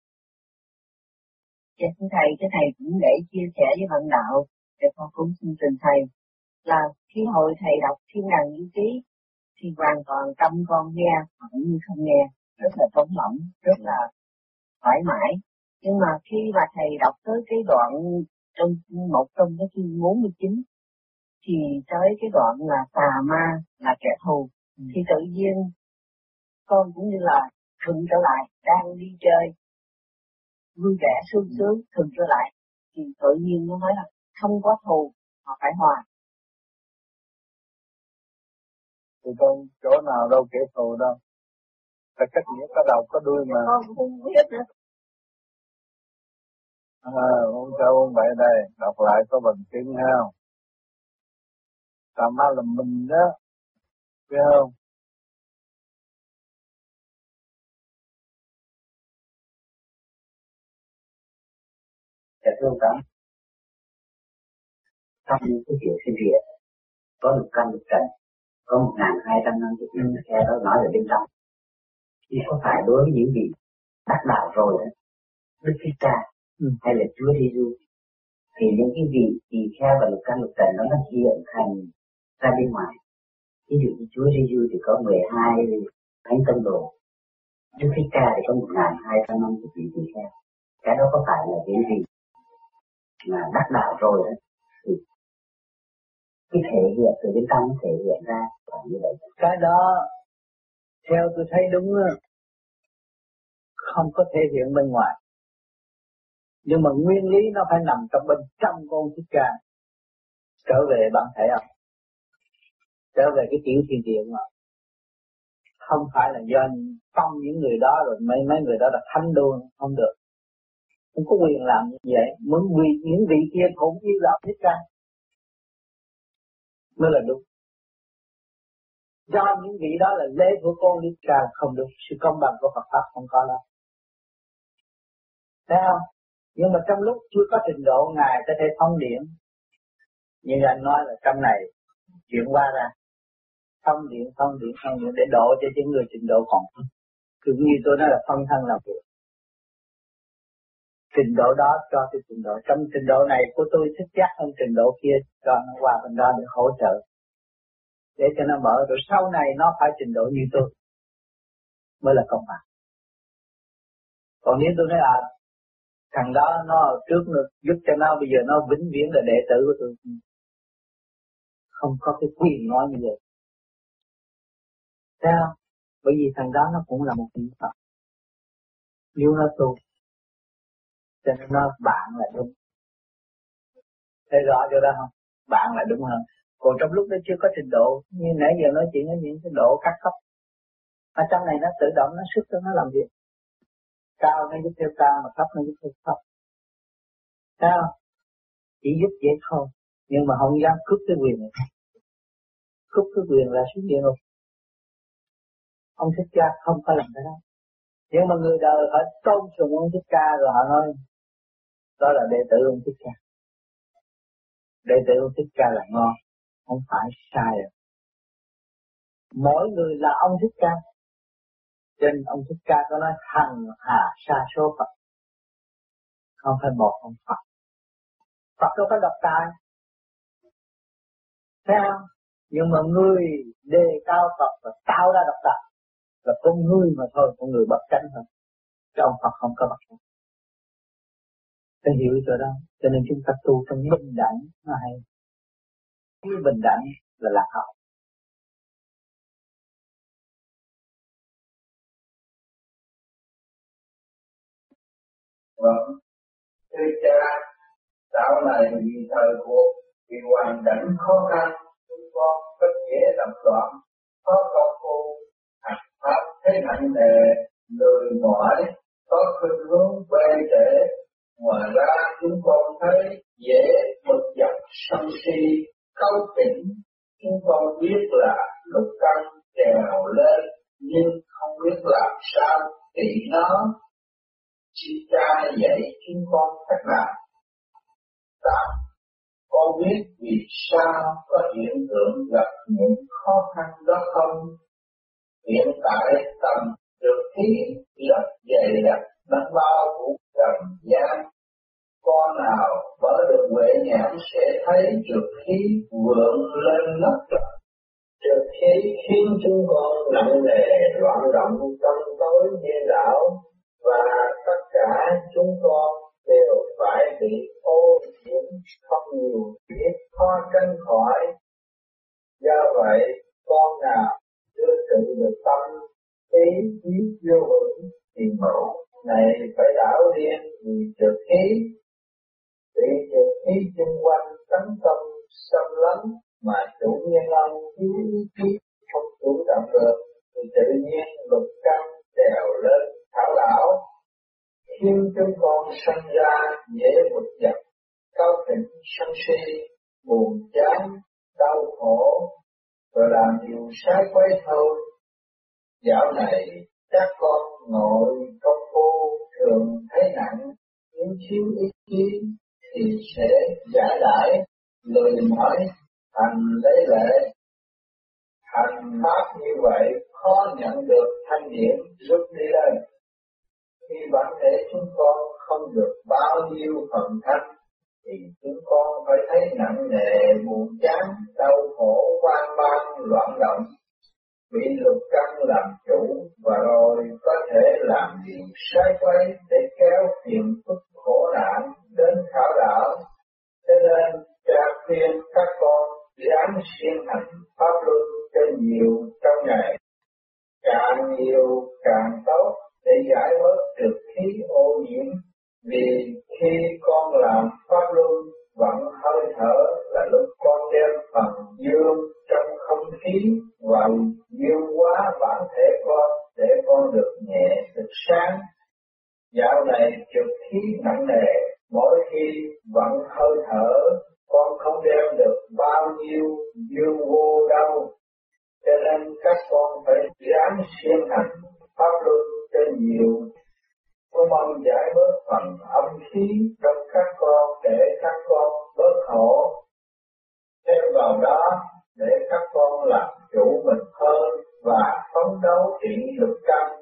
Dạ thưa thầy, cái thầy cũng để chia sẻ với bạn đạo, để con cũng xin trình thầy là khi hồi thầy đọc Thiên Đàng Như Ký thì hoàn toàn tâm con nghe cũng như không nghe, rất là trống lỏng, rất là thoải mái. Nhưng mà khi mà thầy đọc tới cái đoạn trong một trong cái chương 49 thì tới cái đoạn là tà ma là kẻ thù, thì tự nhiên con cũng như là thuận trở lại, đang đi chơi vui vẻ sung sướng, thuận trở lại thì tự nhiên nó nói là không có thù mà phải hòa. Thì con chỗ nào đâu kẻ thù đâu, phải cách nghĩa có đầu có đuôi mà. Con cũng không biết nữa. Ông sao ông vậy đây, đọc lại có bằng chứng ha. Tà ma là mình đó, Phải không? Dạ thưa ông Tám, trong cái chuyện sinh việt có lục căn lục trần, có 1250 theo đó nói ở bên trong. Thì có phải đối với những vị đắc đạo rồi đó, Đức Thích Ca hay là Chúa Giêsu, thì những cái vị tỳ kheo và lục căn lục trần nó hiện thành ra bên ngoài. Ví dụ như Chúa Giêsu thì có 12 thánh tông đồ, Đức Thích Ca thì có 1250 vị tỳ kheo. Cái đó có phải là những vị mà đắc đạo rồi đó, thì cái thể hiện từ bên trong thể hiện ra là như vậy. Cái đó theo tôi thấy đúng, không có thể hiện bên ngoài, nhưng mà nguyên lý nó phải nằm trong bên trong của ông Thích Ca. Trở về bạn thấy không? Trở về cái tiểu thiên địa mà không phải là do phong những người đó rồi mấy người đó là thánh đôn, không được, không có quyền làm như vậy. Muốn vì những vị kia cũng như là ông Thích Ca mới là đúng. Do những vị đó là lễ của con Thích Ca không được, sự công bằng của Phật pháp không có đâu. Thấy không? Nhưng mà trong lúc chưa có trình độ Ngài có thể thông điển, như anh nói là trong này chuyển qua ra thông điển để độ cho những người trình độ còn thấp. Cứ như tôi nói là phân thân làm việc. Trình độ đó cho cái trình độ, trong trình độ này của tôi thích giác hơn trình độ kia, cho nó qua bên đó để hỗ trợ, để cho nó mở, rồi sau này nó phải trình độ như tôi mới là công bằng. Còn nếu tôi nói là thằng đó nó trước nó giúp cho nó, bây giờ nó vĩnh viễn là đệ tử của tôi, không có cái quyền nói như vậy. Thấy không? Bởi vì thằng đó nó cũng là một vị Phật, nếu nó tu cho nên nó bạn là đúng. Thấy rõ chỗ đó không? Bạn là đúng hơn. Còn trong lúc nó chưa có trình độ, như nãy giờ nói chuyện ở những cái độ các cấp, ở trong này nó tự động nó sức cho nó làm việc. Cao nó giúp theo cao, mà thấp nó giúp theo thấp. Thấy không? Chỉ giúp vậy thôi, nhưng mà không dám cướp cái quyền này. Cướp cái quyền là xuống địa ngục. Ông Thích Ca không có làm cái đó. Nhưng mà người đời họ tôn sùng ông Thích Ca rồi họ nói đó là đệ tử ông Thích Ca. Đệ tử ông Thích Ca là ngon, không phải sai rồi. Mỗi người là ông Thích Ca. Trên ông Thích Ca có nói hằng hà sa số Phật, không phải một ông Phật. Phật đâu có độc tài, thấy không? Nhưng mà người đề cao Phật và tạo ra độc tài là con người mà thôi, con người bất chánh thôi. Chứ ông Phật không có bất chánh. Phải hiểu chỗ đó. Cho nên chúng ta tu trong bình đẳng nó hay. Cái bình đẳng là lạc hậu. Vâng, thưa cha, dạo này vì thời cuộc, vì hoàn cảnh khó khăn, chúng con rất dễ động loạn, có công phu, hành pháp thấy nặng nề, lười mỏi, có khuynh hướng quay trễ. Ngoài ra chúng con thấy dễ bực dọc sân si, câu tỉnh. Chúng con biết là lúc căn trèo lên, nhưng không biết làm sao trị nó. Xin cha dạy chúng con cách làm. Con biết vì sao có hiện tượng gặp những khó khăn đó không? Hiện tại tầm được khí rất dày đặc đang bao phủ trần gian. Con nào mở được huệ nhãn sẽ thấy trượt khí vượng lên ngất trời. Trượt khí khiến chúng con nặng nề loạn động trong tối mê đảo, và tất cả chúng con đều phải bị ô nhiễm không nhiều biết khó tránh khỏi. Do vậy, con nào chưa tự được tâm ý biết vô vững thì mẫu này phải đảo điên vì trượt khí. Vì trượt khí xung quanh tấn công xâm lấn mà chủ nhân ông thiếu ý chí không chủ động được, thì tự nhiên lục căn trèo lên thảo đảo, khiến chúng con sinh ra dễ bực dọc, cao thịnh sân si, buồn chán, đau khổ. rồi làm điều sai quấy thôi. Dạo này các con ngồi công phu thường thấy nặng, nếu thiếu ý chí thì sẽ giải đãi, lười mỏi, hành lấy lệ. Hành pháp như vậy khó nhận được thanh điển rút đi lên. Khi bản thể chúng con không được bao nhiêu phần thanh, thì chúng con phải thấy nặng nề, buồn chán, đau khổ, hoang mang, loạn động, bị lục căn làm chủ, và rồi có thể làm điều sai quấy để kéo phiền phức khổ nạn đến khảo đảo. Cho nên cha khuyên các con ráng siêng hành pháp luân cho nhiều trong ngày, càng nhiều càng tốt để giải bớt trượt khí ô nhiễm. Vì khi con làm pháp luân vận hơi thở là lúc con đem phần dương trong không khí và dương hóa bản thể con để con được nhẹ, được sáng. Dạo này trượt khí nặng nề, mỗi khi vận hơi thở con không đem được bao nhiêu dương vô đâu. Cho nên các con phải ráng siêng hành pháp luân cho nhiều. Tôi mong giải bớt phần âm khí trong các con để các con bớt khổ. Thêm vào đó để các con làm chủ mình hơn và phấn đấu trị lục căn.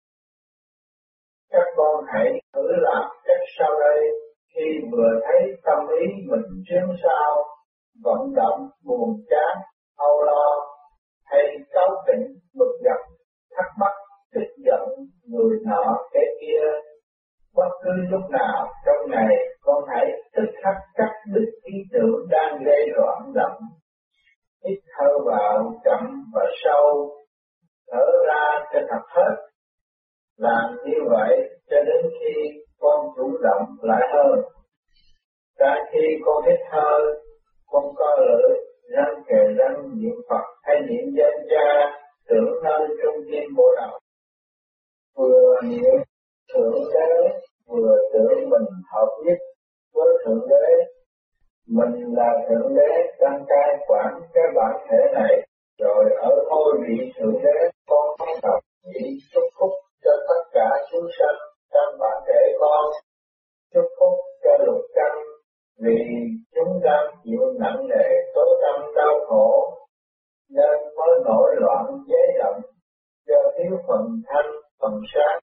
Các con hãy thử làm cách sau đây. Khi vừa thấy tâm ý mình chướng sao, vận động, buồn chán, âu lo, hay cáu kỉnh, bực dọc, thắc mắc, tức giận, người nọ kẻ kia, bất cứ lúc nào trong ngày con hãy tức khắc cắt đứt ý tưởng đang gây loạn động. Hít thở vào chậm và sâu, thở ra cho thật hết. Làm như vậy cho đến khi con chủ động lại hơn. Tại khi con hít thở, con co lưỡi, răng kề răng niệm Phật hay niệm danh cha, tưởng nơi trung tâm bộ đầu. Vừa niệm Thượng Đế, vừa tưởng mình hợp nhất với Thượng Đế. Mình là Thượng Đế đang cai quản cái bản thể này, rồi ở ngôi vị Thượng Đế con không tập chỉ chúc phúc cho tất cả chúng sanh trong bản thể con, chúc phúc cho lục căn, vì chúng đang chịu nặng nề tối tâm đau khổ, nên mới nổi loạn giấy động, do thiếu phần thanh, phần sáng.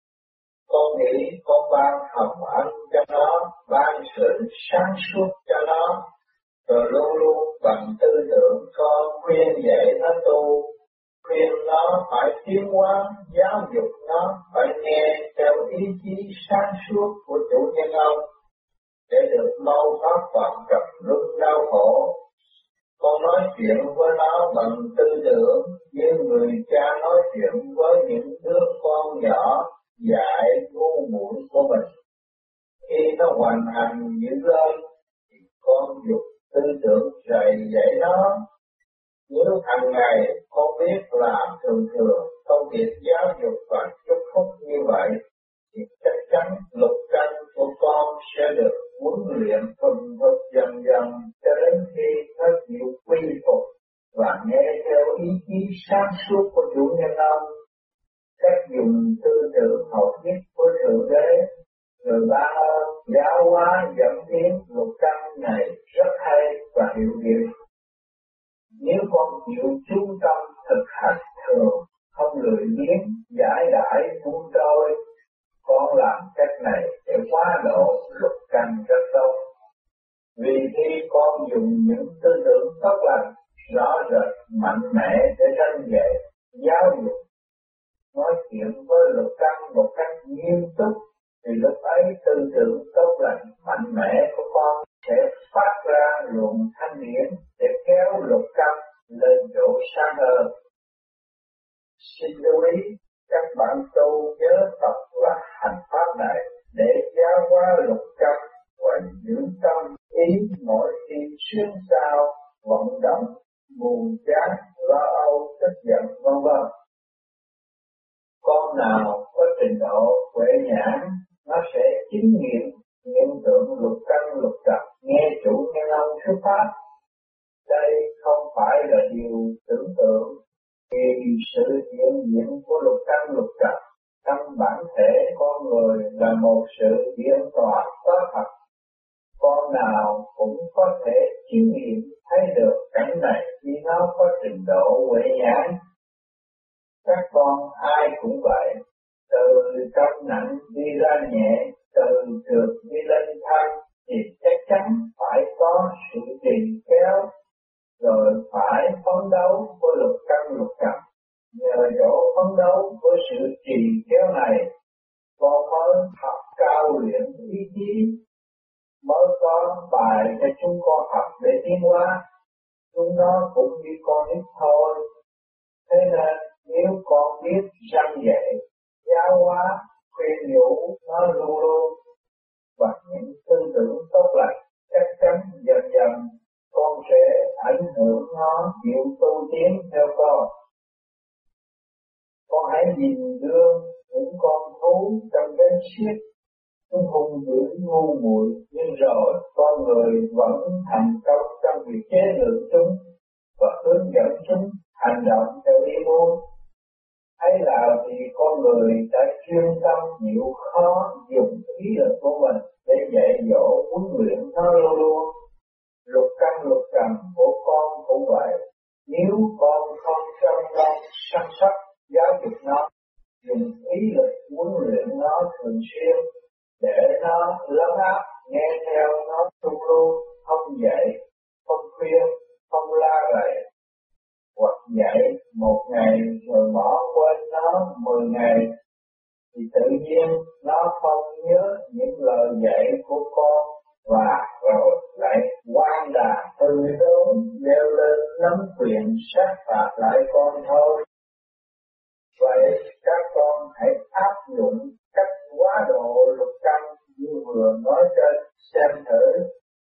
Con nghĩ con ban hồng ân cho nó, ban sự sáng suốt cho nó, rồi luôn luôn bằng tư tưởng con khuyên dạy nó tu, khuyên nó phải tiến hóa, giáo dục nó phải nghe theo ý chí sáng suốt của chủ nhân ông, để được mau thoát khỏi trầm luân đau khổ. Con nói chuyện với nó bằng tư tưởng, như người cha nói chuyện với những đứa con nhỏ dạy ngu muội của mình. Khi nó hoàn thành những lên, thì con dùng tư tưởng dạy dạy nó. Nếu hàng ngày con biết làm thường thường công việc giáo dục và chúc phúc như vậy, thì chắc chắn lục căn của con sẽ được huấn luyện thuần thục dần dần cho đến khi nó chịu quy phục và nghe theo ý chí sáng suốt của chủ nhân ông. Cách dùng tư tưởng hợp nhất của Thượng Đế, người Ba Ơn giáo hóa dẫn tiến lục căn này rất hay và hiệu nghiệm. Nếu con chịu chú tâm thực hành thường, không lười biếng, giải đãi buông trôi, con làm cách này để hóa độ lục căn rất tốt. Vì khi con dùng những tư tưởng tốt lành, rõ rệt, mạnh mẽ để răn dạy, giáo dục, nói chuyện với lục căn một cách nghiêm túc, thì lúc ấy tư tưởng tốt lành, mạnh mẽ của con sẽ phát ra luồng thanh điển để kéo lục căn lên chỗ sáng hơn. Xin lưu ý các bạn tu nhớ tập và hành pháp này để giáo hóa lục căn và dưỡng tâm ý mỗi khi xuyên sao, vận động, buồn chán, lo âu, tức giận v.v. Con nào có trình độ huệ nhãn, nó sẽ chứng nghiệm hiện tượng lục căn lục trần, nghe chủ nhân ông thuyết pháp. Đây không phải là điều tự diện của lục căn lục trần. Trong bản thể con người là một sự kiện toàn có thật. Con nào cũng có thể chiêm nghiệm thấy được cảnh này khi nó có trình độ huệ nhãn. Các con ai cũng vậy, từ trong nặng đi ra nhẹ, từ trượt đi lên thăng, thì chắc chắn phải có sự trì kéo, rồi phải phấn đấu với lục căn lục trần. Nhờ chỗ phấn đấu với sự trì kéo này, con mới học cao luyện ý chí, mới có bài cho chúng con học để tiến hóa. Chúng nó cũng như con nít thôi. Thế nên nếu con biết răn dạy, giáo hóa, khuyên nhủ nó luôn luôn bằng những tư tưởng tốt lành, chắc chắn dần dần con sẽ ảnh hưởng nó chịu tu tiến theo con. Con hãy nhìn gương những con thú trong cái xiết, chúng hung dữ ngu muội, nhưng rồi con người vẫn thành công trong việc chế ngự chúng và hướng dẫn chúng hành động theo ý muốn. Ấy là vì con người đã chuyên tâm chịu khó dùng ý lực của mình để dạy dỗ huấn luyện nó luôn luôn. Lục căn lục trần của con cũng vậy. Nếu con không chăm lo săn sóc giáo dục nó, dùng ý lực huấn luyện nó thường xuyên để nó lấn áp nghe theo nó luôn luôn, không dạy, không khuyên, không la rầy, hoặc dạy một ngày rồi bỏ quên nó 10 ngày, thì tự nhiên nó không nhớ những lời dạy của con và rồi lại oan đà từ đốn leo lên nắm quyền sát phạt lại con thôi. Vậy các con hãy áp dụng cách quá độ lục căn như vừa nói trên xem thử.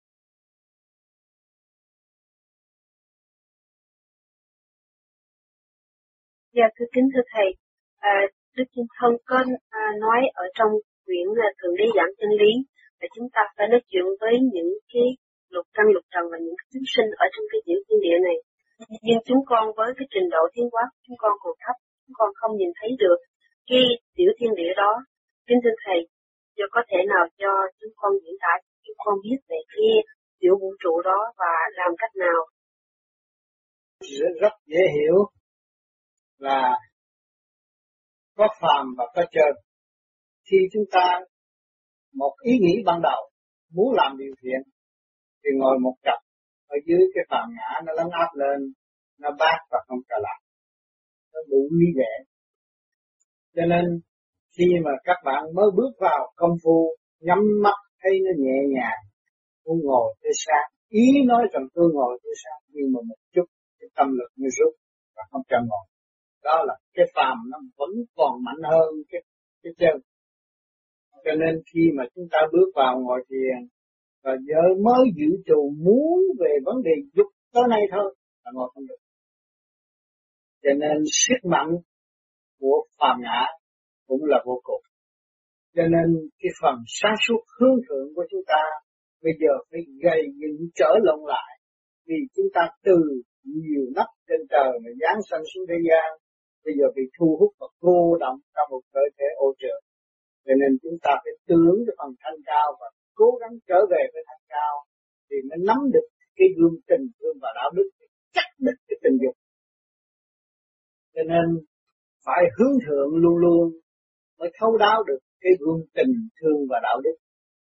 Dạ thưa kính thưa thầy, Đức Chân Thân có nói ở trong quyển Thượng Đế Giảng Chân Lý là chúng ta phải nói chuyện với những cái lục căn lục trần và những chúng sinh ở trong cái tiểu thiên địa này. Nhưng chúng con với cái trình độ tiến hóa chúng con còn thấp, chúng con không nhìn thấy được cái tiểu thiên địa đó. Kính thưa thầy, cho có thể nào cho chúng con diễn tả, chúng con biết về cái tiểu vũ trụ đó và làm cách nào? Rất dễ hiểu là có phàm và có chân. Khi chúng ta một ý nghĩ ban đầu muốn làm điều thiện thì ngồi một cặp ở dưới cái phàm ngã nó lấn áp lên, nó bác và không trả lại, nó đủ lý lẽ. Cho nên khi mà các bạn mới bước vào công phu, nhắm mắt thấy nó nhẹ nhàng, tôi ngồi tới sáng, ý nói rằng tôi ngồi tới sáng, nhưng mà một chút cái tâm lực nó rút và không cho ngồi. Đó là cái phàm nó vẫn còn mạnh hơn cái chân. Cho nên khi mà chúng ta bước vào ngồi thiền và giờ mới dự trù muốn về vấn đề dục tới nay thôi là ngồi không được. Cho nên sức mạnh của phàm ngã cũng là vô cùng. Cho nên cái phần sáng suốt hướng thượng của chúng ta bây giờ phải gầy dựng trở lộn lại, vì chúng ta từ nhiều nấc trên trời mà giáng sanh xuống thế gian, bây giờ bị thu hút và cô động trong một cơ thể ô trợ. Cho nên chúng ta phải tưởng cái phần thanh cao và cố gắng trở về với thanh cao thì mới nắm được cái gương tình thương và đạo đức, chắc đích cái tình dục. Cho nên phải hướng thượng luôn luôn mới thấu đáo được cái gương tình thương và đạo đức.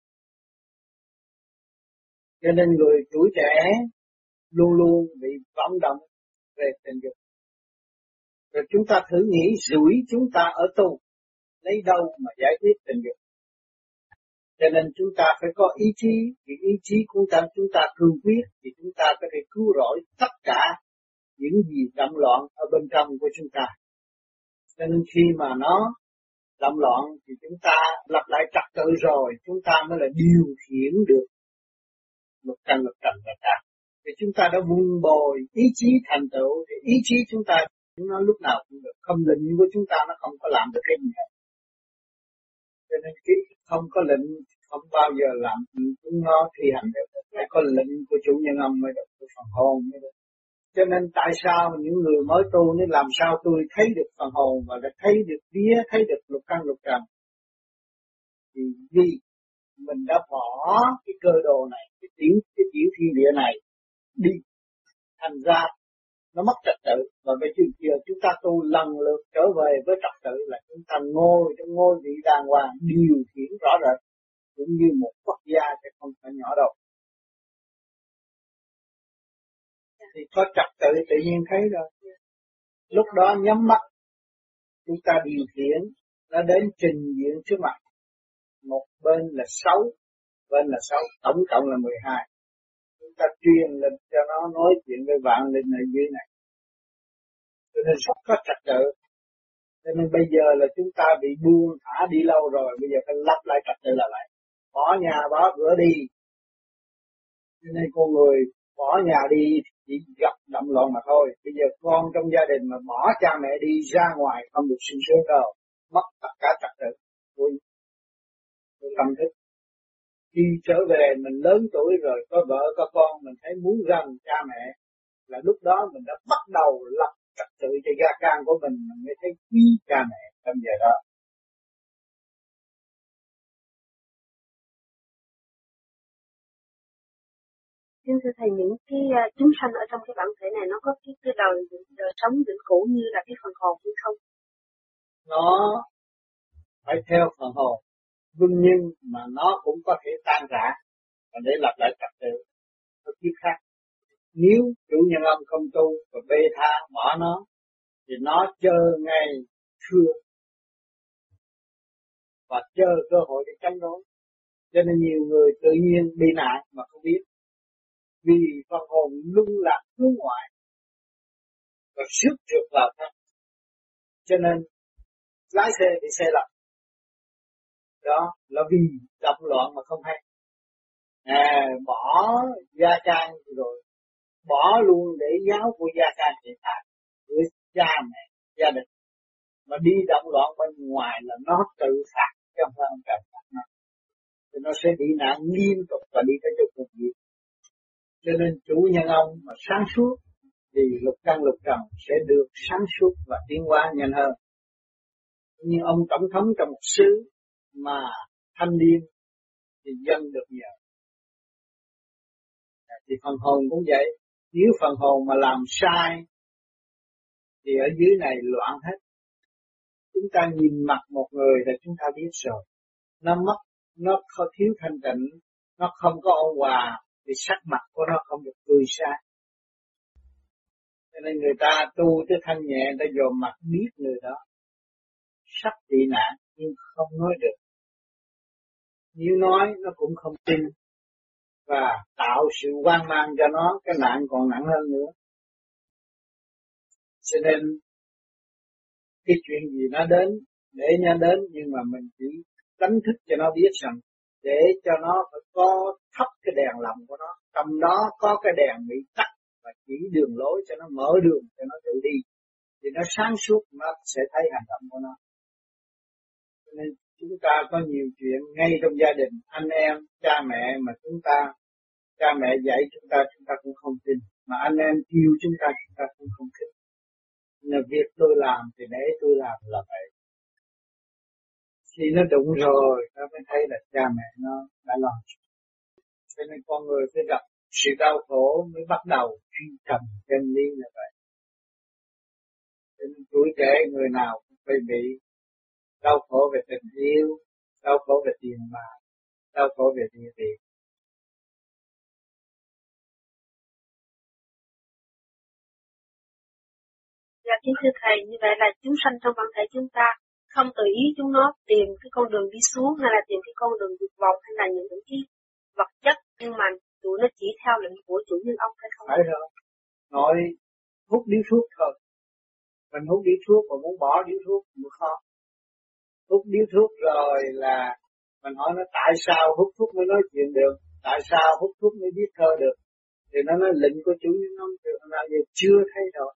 Cho nên người tuổi trẻ luôn luôn bị vọng động về tình dục. Rồi chúng ta thử nghĩ rủi chúng ta ở tu, lấy đâu mà giải quyết tình dục. Cho nên chúng ta phải có ý chí, vì ý chí của chúng ta cương quyết thì chúng ta có thể cứu rỗi tất cả những gì động loạn ở bên trong của chúng ta. Cho nên khi mà nó động loạn thì chúng ta lập lại trật tự rồi, chúng ta mới là điều khiển được lục căn lục trần và ta. Vì chúng ta đã vun bồi ý chí thành tựu thì ý chí chúng ta nó lúc nào cũng được. Không lệnh của chúng ta nó không có làm được cái gì hết. Cho nên khi không có lệnh không bao giờ làm chúng nó thi hành được. Phải có lệnh của chủ nhân ông mới được, của phần hồn mới được. Cho nên tại sao những người mới tu nên làm sao tôi thấy được phần hồn và thấy được vía, thấy được lục căn lục trần. Thì vì mình đã bỏ cái cơ đồ này, cái tiểu thiên địa này đi, thành ra nó mất trật tự. Và bây giờ chúng ta tu lần lượt trở về với trật tự là chúng ta ngồi trong ngôi vị đàng hoàng, điều khiển rõ rệt, cũng như một quốc gia chứ không phải nhỏ đâu. Thì có trật tự tự nhiên thấy rồi. Lúc đó nhắm mắt, chúng ta điều khiển, nó đến trình diện trước mặt. Một bên là 6, bên là 6, tổng cộng là 12. Chúng ta truyền lên cho nó nói chuyện với vạn linh ở dưới này. Cho nên rất có trật tự. Cho nên bây giờ là chúng ta bị buông thả đi lâu rồi, bây giờ phải lắp lại trật tự lại. Bỏ nhà bỏ cửa đi. Cho nên con người bỏ nhà đi chỉ gặp động loạn mà thôi. Bây giờ con trong gia đình mà bỏ cha mẹ đi ra ngoài không được sung sướng đâu, mất tất cả trật tự của tâm thức. Khi trở về mình lớn tuổi rồi, có vợ có con, mình thấy muốn gần cha mẹ, là lúc đó mình đã bắt đầu lập trật tự cho gia can của mình mới thấy quý cha mẹ trong giờ đó. Xin thưa thầy, những cái chúng sanh ở trong cái bản thể này nó có cái đời sống vĩnh cửu như là cái phần hồn hay không? Nó phải theo phần hồn, nhưng mà nó cũng có thể tan rã và để lập lại trật tự có kiếp khác. Nếu chủ nhân ông không tu và bê tha bỏ nó thì nó chờ ngày thưa và chờ cơ hội để chống đối. Cho nên nhiều người tự nhiên bị nạn mà không biết, vì phần hồn lung lạc hướng ngoại và sức trượt vào thân, cho nên lái xe bị xe lật. Đó là vì động loạn mà không hay. Bỏ gia can rồi bỏ luôn để giáo của gia can hiện tại với cha mẹ gia đình, mà đi động loạn bên ngoài là nó tự phạt trong thân cảm nó, thì nó sẽ bị nạn liên tục và đi tới chỗ cuộc diệt. Cho nên chủ nhân ông mà sáng suốt thì lục căn lục trần sẽ được sáng suốt và tiến hóa nhanh hơn. Nhưng ông tổng thống trong một xứ mà thanh niên thì dân được nhờ. Thì phần hồn cũng vậy, nếu phần hồn mà làm sai thì ở dưới này loạn hết. Chúng ta nhìn mặt một người là chúng ta biết rồi, nó mất, nó không thiếu thanh tịnh, nó không có ôn hòa thì sắc mặt của nó không được tươi sáng. Cho nên người ta tu tới thanh nhẹ, người ta dòm mặt biết người đó sắp bị nạn nhưng không nói được. Nếu nói nó cũng không tin và tạo sự hoang mang cho nó, cái nạn còn nặng hơn nữa. Cho nên cái chuyện gì nó đến, để nó đến, nhưng mà mình chỉ đánh thức cho nó biết rằng để cho nó phải có thắp cái đèn lòng của nó, trong đó có cái đèn bị tắt và chỉ đường lối cho nó, mở đường cho nó tự đi, thì nó sáng suốt, nó sẽ thấy hành động của nó. Cho nên chúng ta có nhiều chuyện ngay trong gia đình, anh em, cha mẹ mà cha mẹ dạy chúng ta cũng không tin, mà anh em kêu chúng ta cũng không thích. Nên việc tôi làm thì để tôi làm là vậy. Khi nó đụng rồi, nó mới thấy là cha mẹ nó đã làm. Cho nên con người phải gặp sự đau khổ mới bắt đầu truy tầm chân lý là vậy. Cho nên tuổi trẻ người nào cũng phải bị đau khổ về tình yêu, đau khổ về tiền bạc, đau khổ về địa vị. Dạ kính thưa thầy, như vậy là chúng sanh trong bản thể chúng ta không tự ý chúng nó tìm cái con đường đi xuống hay là tìm cái con đường vượt vòng hay là những cái vật chất, nhưng mà tụi nó chỉ theo lệnh của chủ nhân ông hay không? Phải rồi. Nói hút điếu thuốc thôi. Mình hút điếu thuốc mà muốn bỏ điếu thuốc cũng khó. Hút điếu thuốc rồi là mình hỏi nó tại sao hút thuốc mới nói chuyện được, tại sao hút thuốc mới biết thơ được, thì nó nói lệnh của chủ nhân ông từ hôm nay giờ chưa thấy rồi.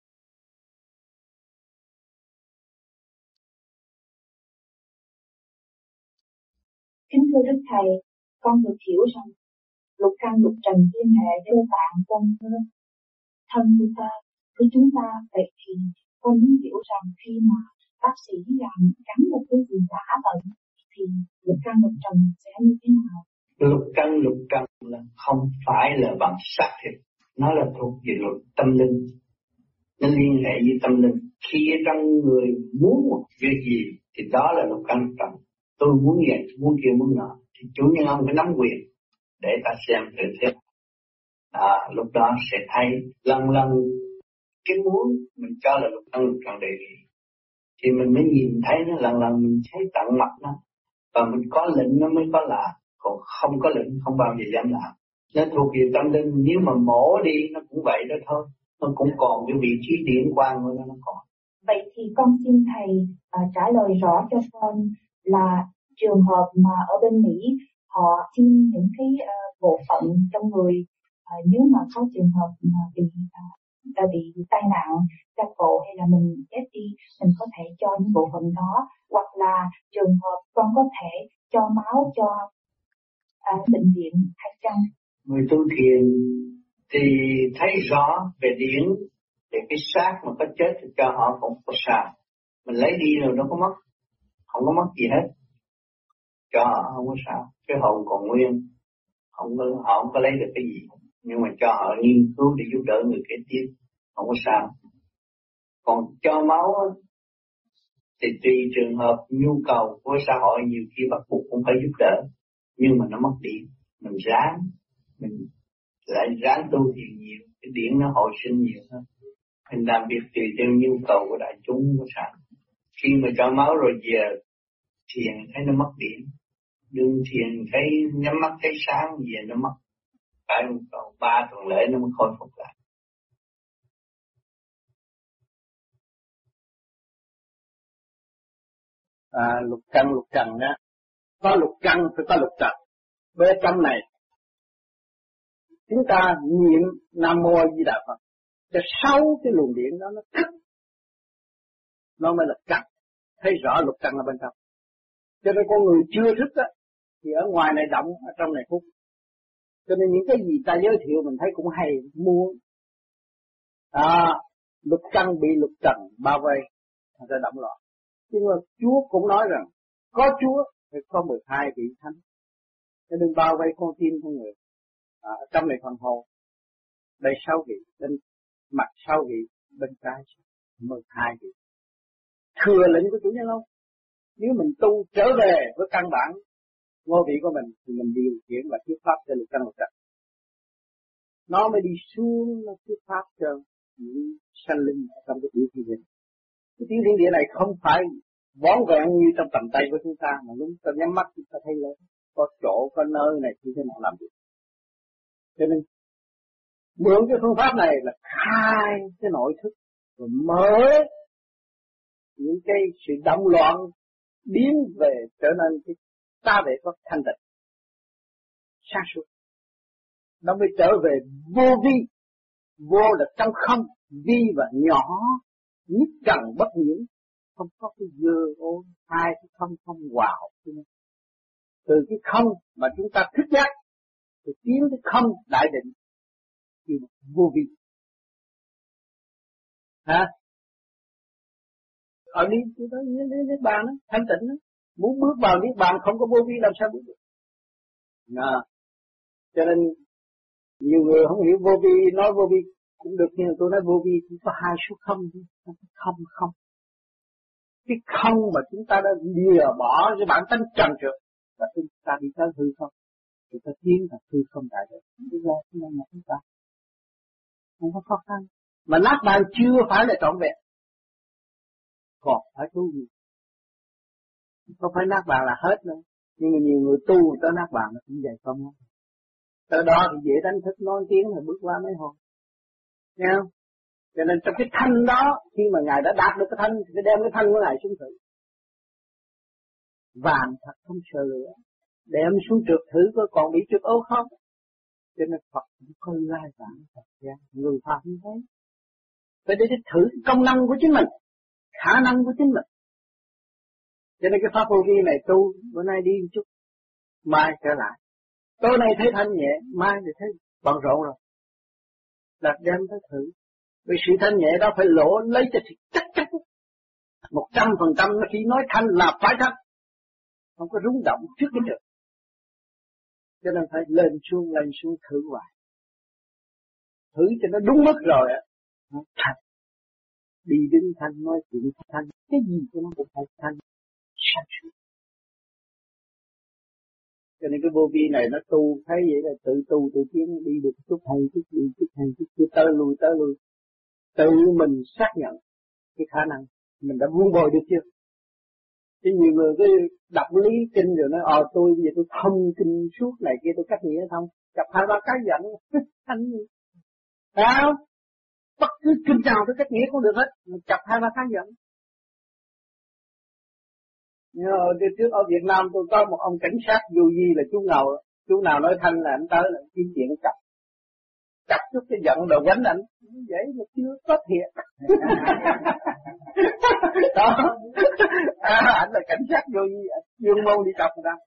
Kính thưa Đức Thầy, con được hiểu rằng lục căn lục trần liên hệ với tạng trong thân của ta với chúng ta. Vậy thì con muốn hiểu rằng khi mà bác sĩ làm cắn một cái gì đã bệnh thì lục căn lục trần sẽ như thế nào? Lục căn là không phải là bằng xác thịt, nó là thuộc về luật tâm linh, nó liên hệ với tâm linh. Khi ở trong người muốn một việc gì thì đó là lục căn lục trần. Tôi muốn gì, muốn kia muốn nọ thì chủ nhân ông phải nắm quyền để ta xem thử thế. Lúc đó sẽ thấy lần cái muốn mình cho là lục căn lục trần đề nghị thì mình mới nhìn thấy nó, lần mình thấy tận mặt nó, và mình có lệnh nó mới có làm, còn không có lệnh không bao giờ dám làm. Nó thuộc về tâm linh, nếu mà mổ đi nó cũng vậy đó thôi, nó cũng còn cái vị trí điển quang của nó còn. Vậy thì con xin thầy trả lời rõ cho con là trường hợp mà ở bên Mỹ họ xin những cái bộ phận trong người, nếu mà có trường hợp mà bị tai nạn xe cộ hay là mình chết đi, mình có thể cho những bộ phận đó, hoặc là trường hợp con có thể cho máu cho bệnh viện hay chăng? Người tu thiền thì thấy rõ về điển, về cái xác mà có chết thì cho họ cũng có sao, mình lấy đi rồi nó có mất, không có mất gì hết, cho họ không có sao, cái hồn còn nguyên, họ không có lấy được cái gì, nhưng mà cho họ nghiên cứu để giúp đỡ người kế tiếp, không có sao. Còn cho máu thì tùy trường hợp nhu cầu của xã hội, nhiều khi bắt buộc cũng phải giúp đỡ, nhưng mà nó mất điện, mình lại ráng tu thiền nhiều, cái điện nó hồi sinh nhiều hơn. Mình làm việc tùy theo nhu cầu của đại chúng của xã. Khi mà cho máu rồi về thiền thấy nó mất điện, đương thiền thấy nhắm mắt thấy sáng, về nó mất. Phải còn 3 tuần lễ nó mới khôi phục lại. Lục căn lục trần đó, có lục căn phải có lục trần. Bên trong này chúng ta niệm Nam Mô A Di Đà Phật cho 6 cái luồng điện đó nó thức, nó mới là trần, thấy rõ lục trần ở bên trong. Cho nên con người chưa thức á thì ở ngoài này động, ở trong này hút. Cho nên những cái gì ta giới thiệu mình thấy cũng hay, muốn lục căn bị lục trần bao vây, thành ra động loạn. Nhưng mà Chúa cũng nói rằng có Chúa phải có 12 vị thánh, cho nên bao vây con tim con người. Trong này phần hồn, đây 6 vị, bên mặt 6 vị, bên trái 12 vị. Thừa lệnh của chủ nhân không? Nếu mình tu trở về với căn bản ngôi vị của mình thì mình điều khiển và thuyết pháp cho lục căn lục trần. Nó mới đi xuống, nó thuyết pháp cho những sanh linh ở trong cái tiểu thiên địa. Cái tiểu thiên địa này không phải vón vẹn như trong tầm tay của chúng ta, mà lúc ta nhắm mắt chúng ta thấy lớn, có chỗ, có nơi này như thế nào làm được. Cho nên mượn cái phương pháp này là khai cái nội thức rồi mở những cái sự động loạn biến về trở nên cái ta về có thanh tịnh sáng suốt, nó mới trở về vô vi. Vô là trong không, vi và nhỏ, nhất trần bất nhiễm, không có cái dơ ô, hai cái không hòa hợp. Từ cái không mà chúng ta thức giác thì tiến cái không đại định thì vô vi. Ở đi chúng ta niết bàn đó, thanh tịnh đó. Muốn bước vào niết bàn không có vô vi làm sao bước được. Cho nên nhiều người không hiểu vô vi, nói vô vi cũng được, nhưng tôi nói vô vi chỉ có 2 số không thôi, không. Cái không mà chúng ta đã lìa bỏ cái bản tánh trần trượt và chúng ta đi tới hư không, chúng ta tiến vào hư không đại được. Bây giờ chúng ta không có khó khăn, mà nát bàn chưa phải là trọn vẹn, còn phải tu gì, không phải nát bàn là hết nữa. Nhưng mà nhiều người tu tới nát bàn nó cũng vậy không. Tới đó thì dễ đánh thức nói tiếng là bước qua mấy hồi. Nghe không? Cho nên trong cái thanh đó, khi mà Ngài đã đạt được cái thanh thì phải đem cái thanh của Ngài xuống thử. Vàng thật không sợ lửa, đem xuống trượt thử có còn bị trượt ấu không. Cho nên Phật cũng có lai vàng Phật gian, người Phật như thế. Phải để thử công năng của chính mình, khả năng của chính mình. Cho nên cái pháp vô vi này tu, bữa nay đi một chút, mai trở lại. Tối nay thấy thanh nhẹ, mai thì thấy bận rộn rồi. Đặt đem tới thử. Vì sự thanh nhẹ đó phải lỗ lấy cho chắc chắn 100% khi nói thanh là phải thanh, không có rung động trước cái được. Cho nên phải lên xuống thử hoài, thử cho nó đúng mức rồi á, nó thanh. Đi đứng thanh, nói chuyện thanh, cái gì cho nó cũng phải thanh, sáng suốt. Cho nên cái vô vi này nó tu thấy vậy là tự tu tự tiến, đi được chút hay chút đi chút hay chút kia, tới lui tự mình xác nhận cái khả năng mình đã vun bồi được chưa. Chứ nhiều người cứ đọc lý kinh rồi nói tôi bây giờ tôi thông kinh suốt này kia, tôi cách nghĩa thông, gặp 2-3 cái giận thanh gì sao bất cứ kinh nào tôi cách nghĩa cũng được hết, chập 2-3 cái giận. Nhưng trước ở Việt Nam tôi có một ông cảnh sát vô vi là chú nào nói thanh là anh tới là kiếm chuyện chặt chút cái giận rồi quánh anh, vậy mà chưa có thiệt. Đó, anh là cảnh sát vô vi, chuyên môn đi chọc người ta.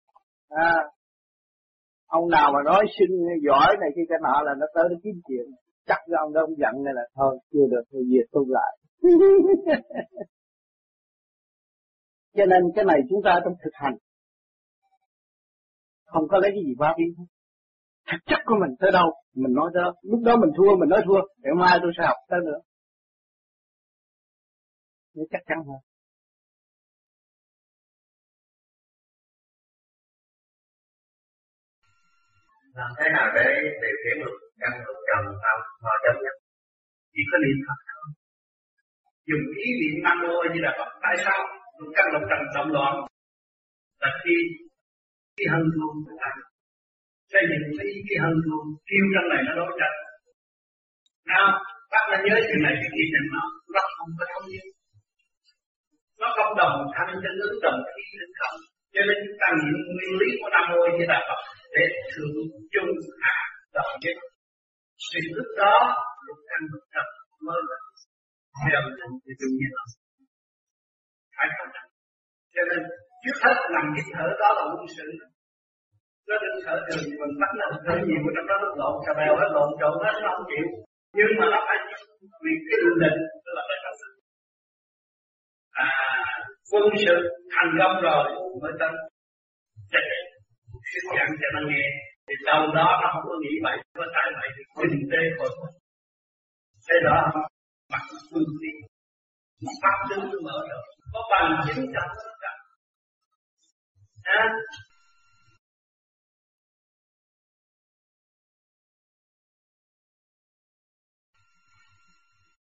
Ông nào mà nói xinh giỏi này kia cái nọ là nó tới nó kiếm chuyện, chắc cái ông đó ông giận này là thôi chưa được, thôi về tu lại. Cho nên cái này chúng ta trong thực hành không có lấy cái gì va biến. Thực chất của mình tới đâu mình nói tới đó. Lúc đó mình thua mình nói thua, để mai tôi sẽ học tới nữa. Nó chắc chắn hơn. Làm thế nào để điều khiển lục căn lục trần sao hòa chấm nhất? Chỉ có niệm Phật thôi. Dùng ý niệm Nam Mô như là Phật. Tại sao lục căn lục trần động loạn? Là khi cái hân thua của ta xây dựng cái ý hân thua kêu trong này nó đối tranh. Nào, bác đã nhớ chuyện này cái kia nó không có thông nhiên. Nó không đồng thanh chân ứng đồng khí đến không. Cho nên chúng ta niệm nguyên lý của Nam Mô như là Phật để thượng chung hạ đồng nhất. Thì lúc đó lục căn lục trần mới là theo cái chung nhất. Phải không? Cho nên trước hết làm cái thở đó là quân sự. Nó đừng thở thường mình bắt nó thở nhiều trong đó nó lộn cà bèo nó lộn trộn nó không chịu. Nhưng mà nó phải vì cái đường định tức là phải thật sự. Quân sự thành công rồi mới tới thuyết giảng cho nó nghe, thì sau đó nó không có nghĩ vậy, có trái vậy thì kinh tế hồi phục. Thế đó mặt phương tiện, mặt pháp tướng mở rồi, có bằng chứng trong tất cả.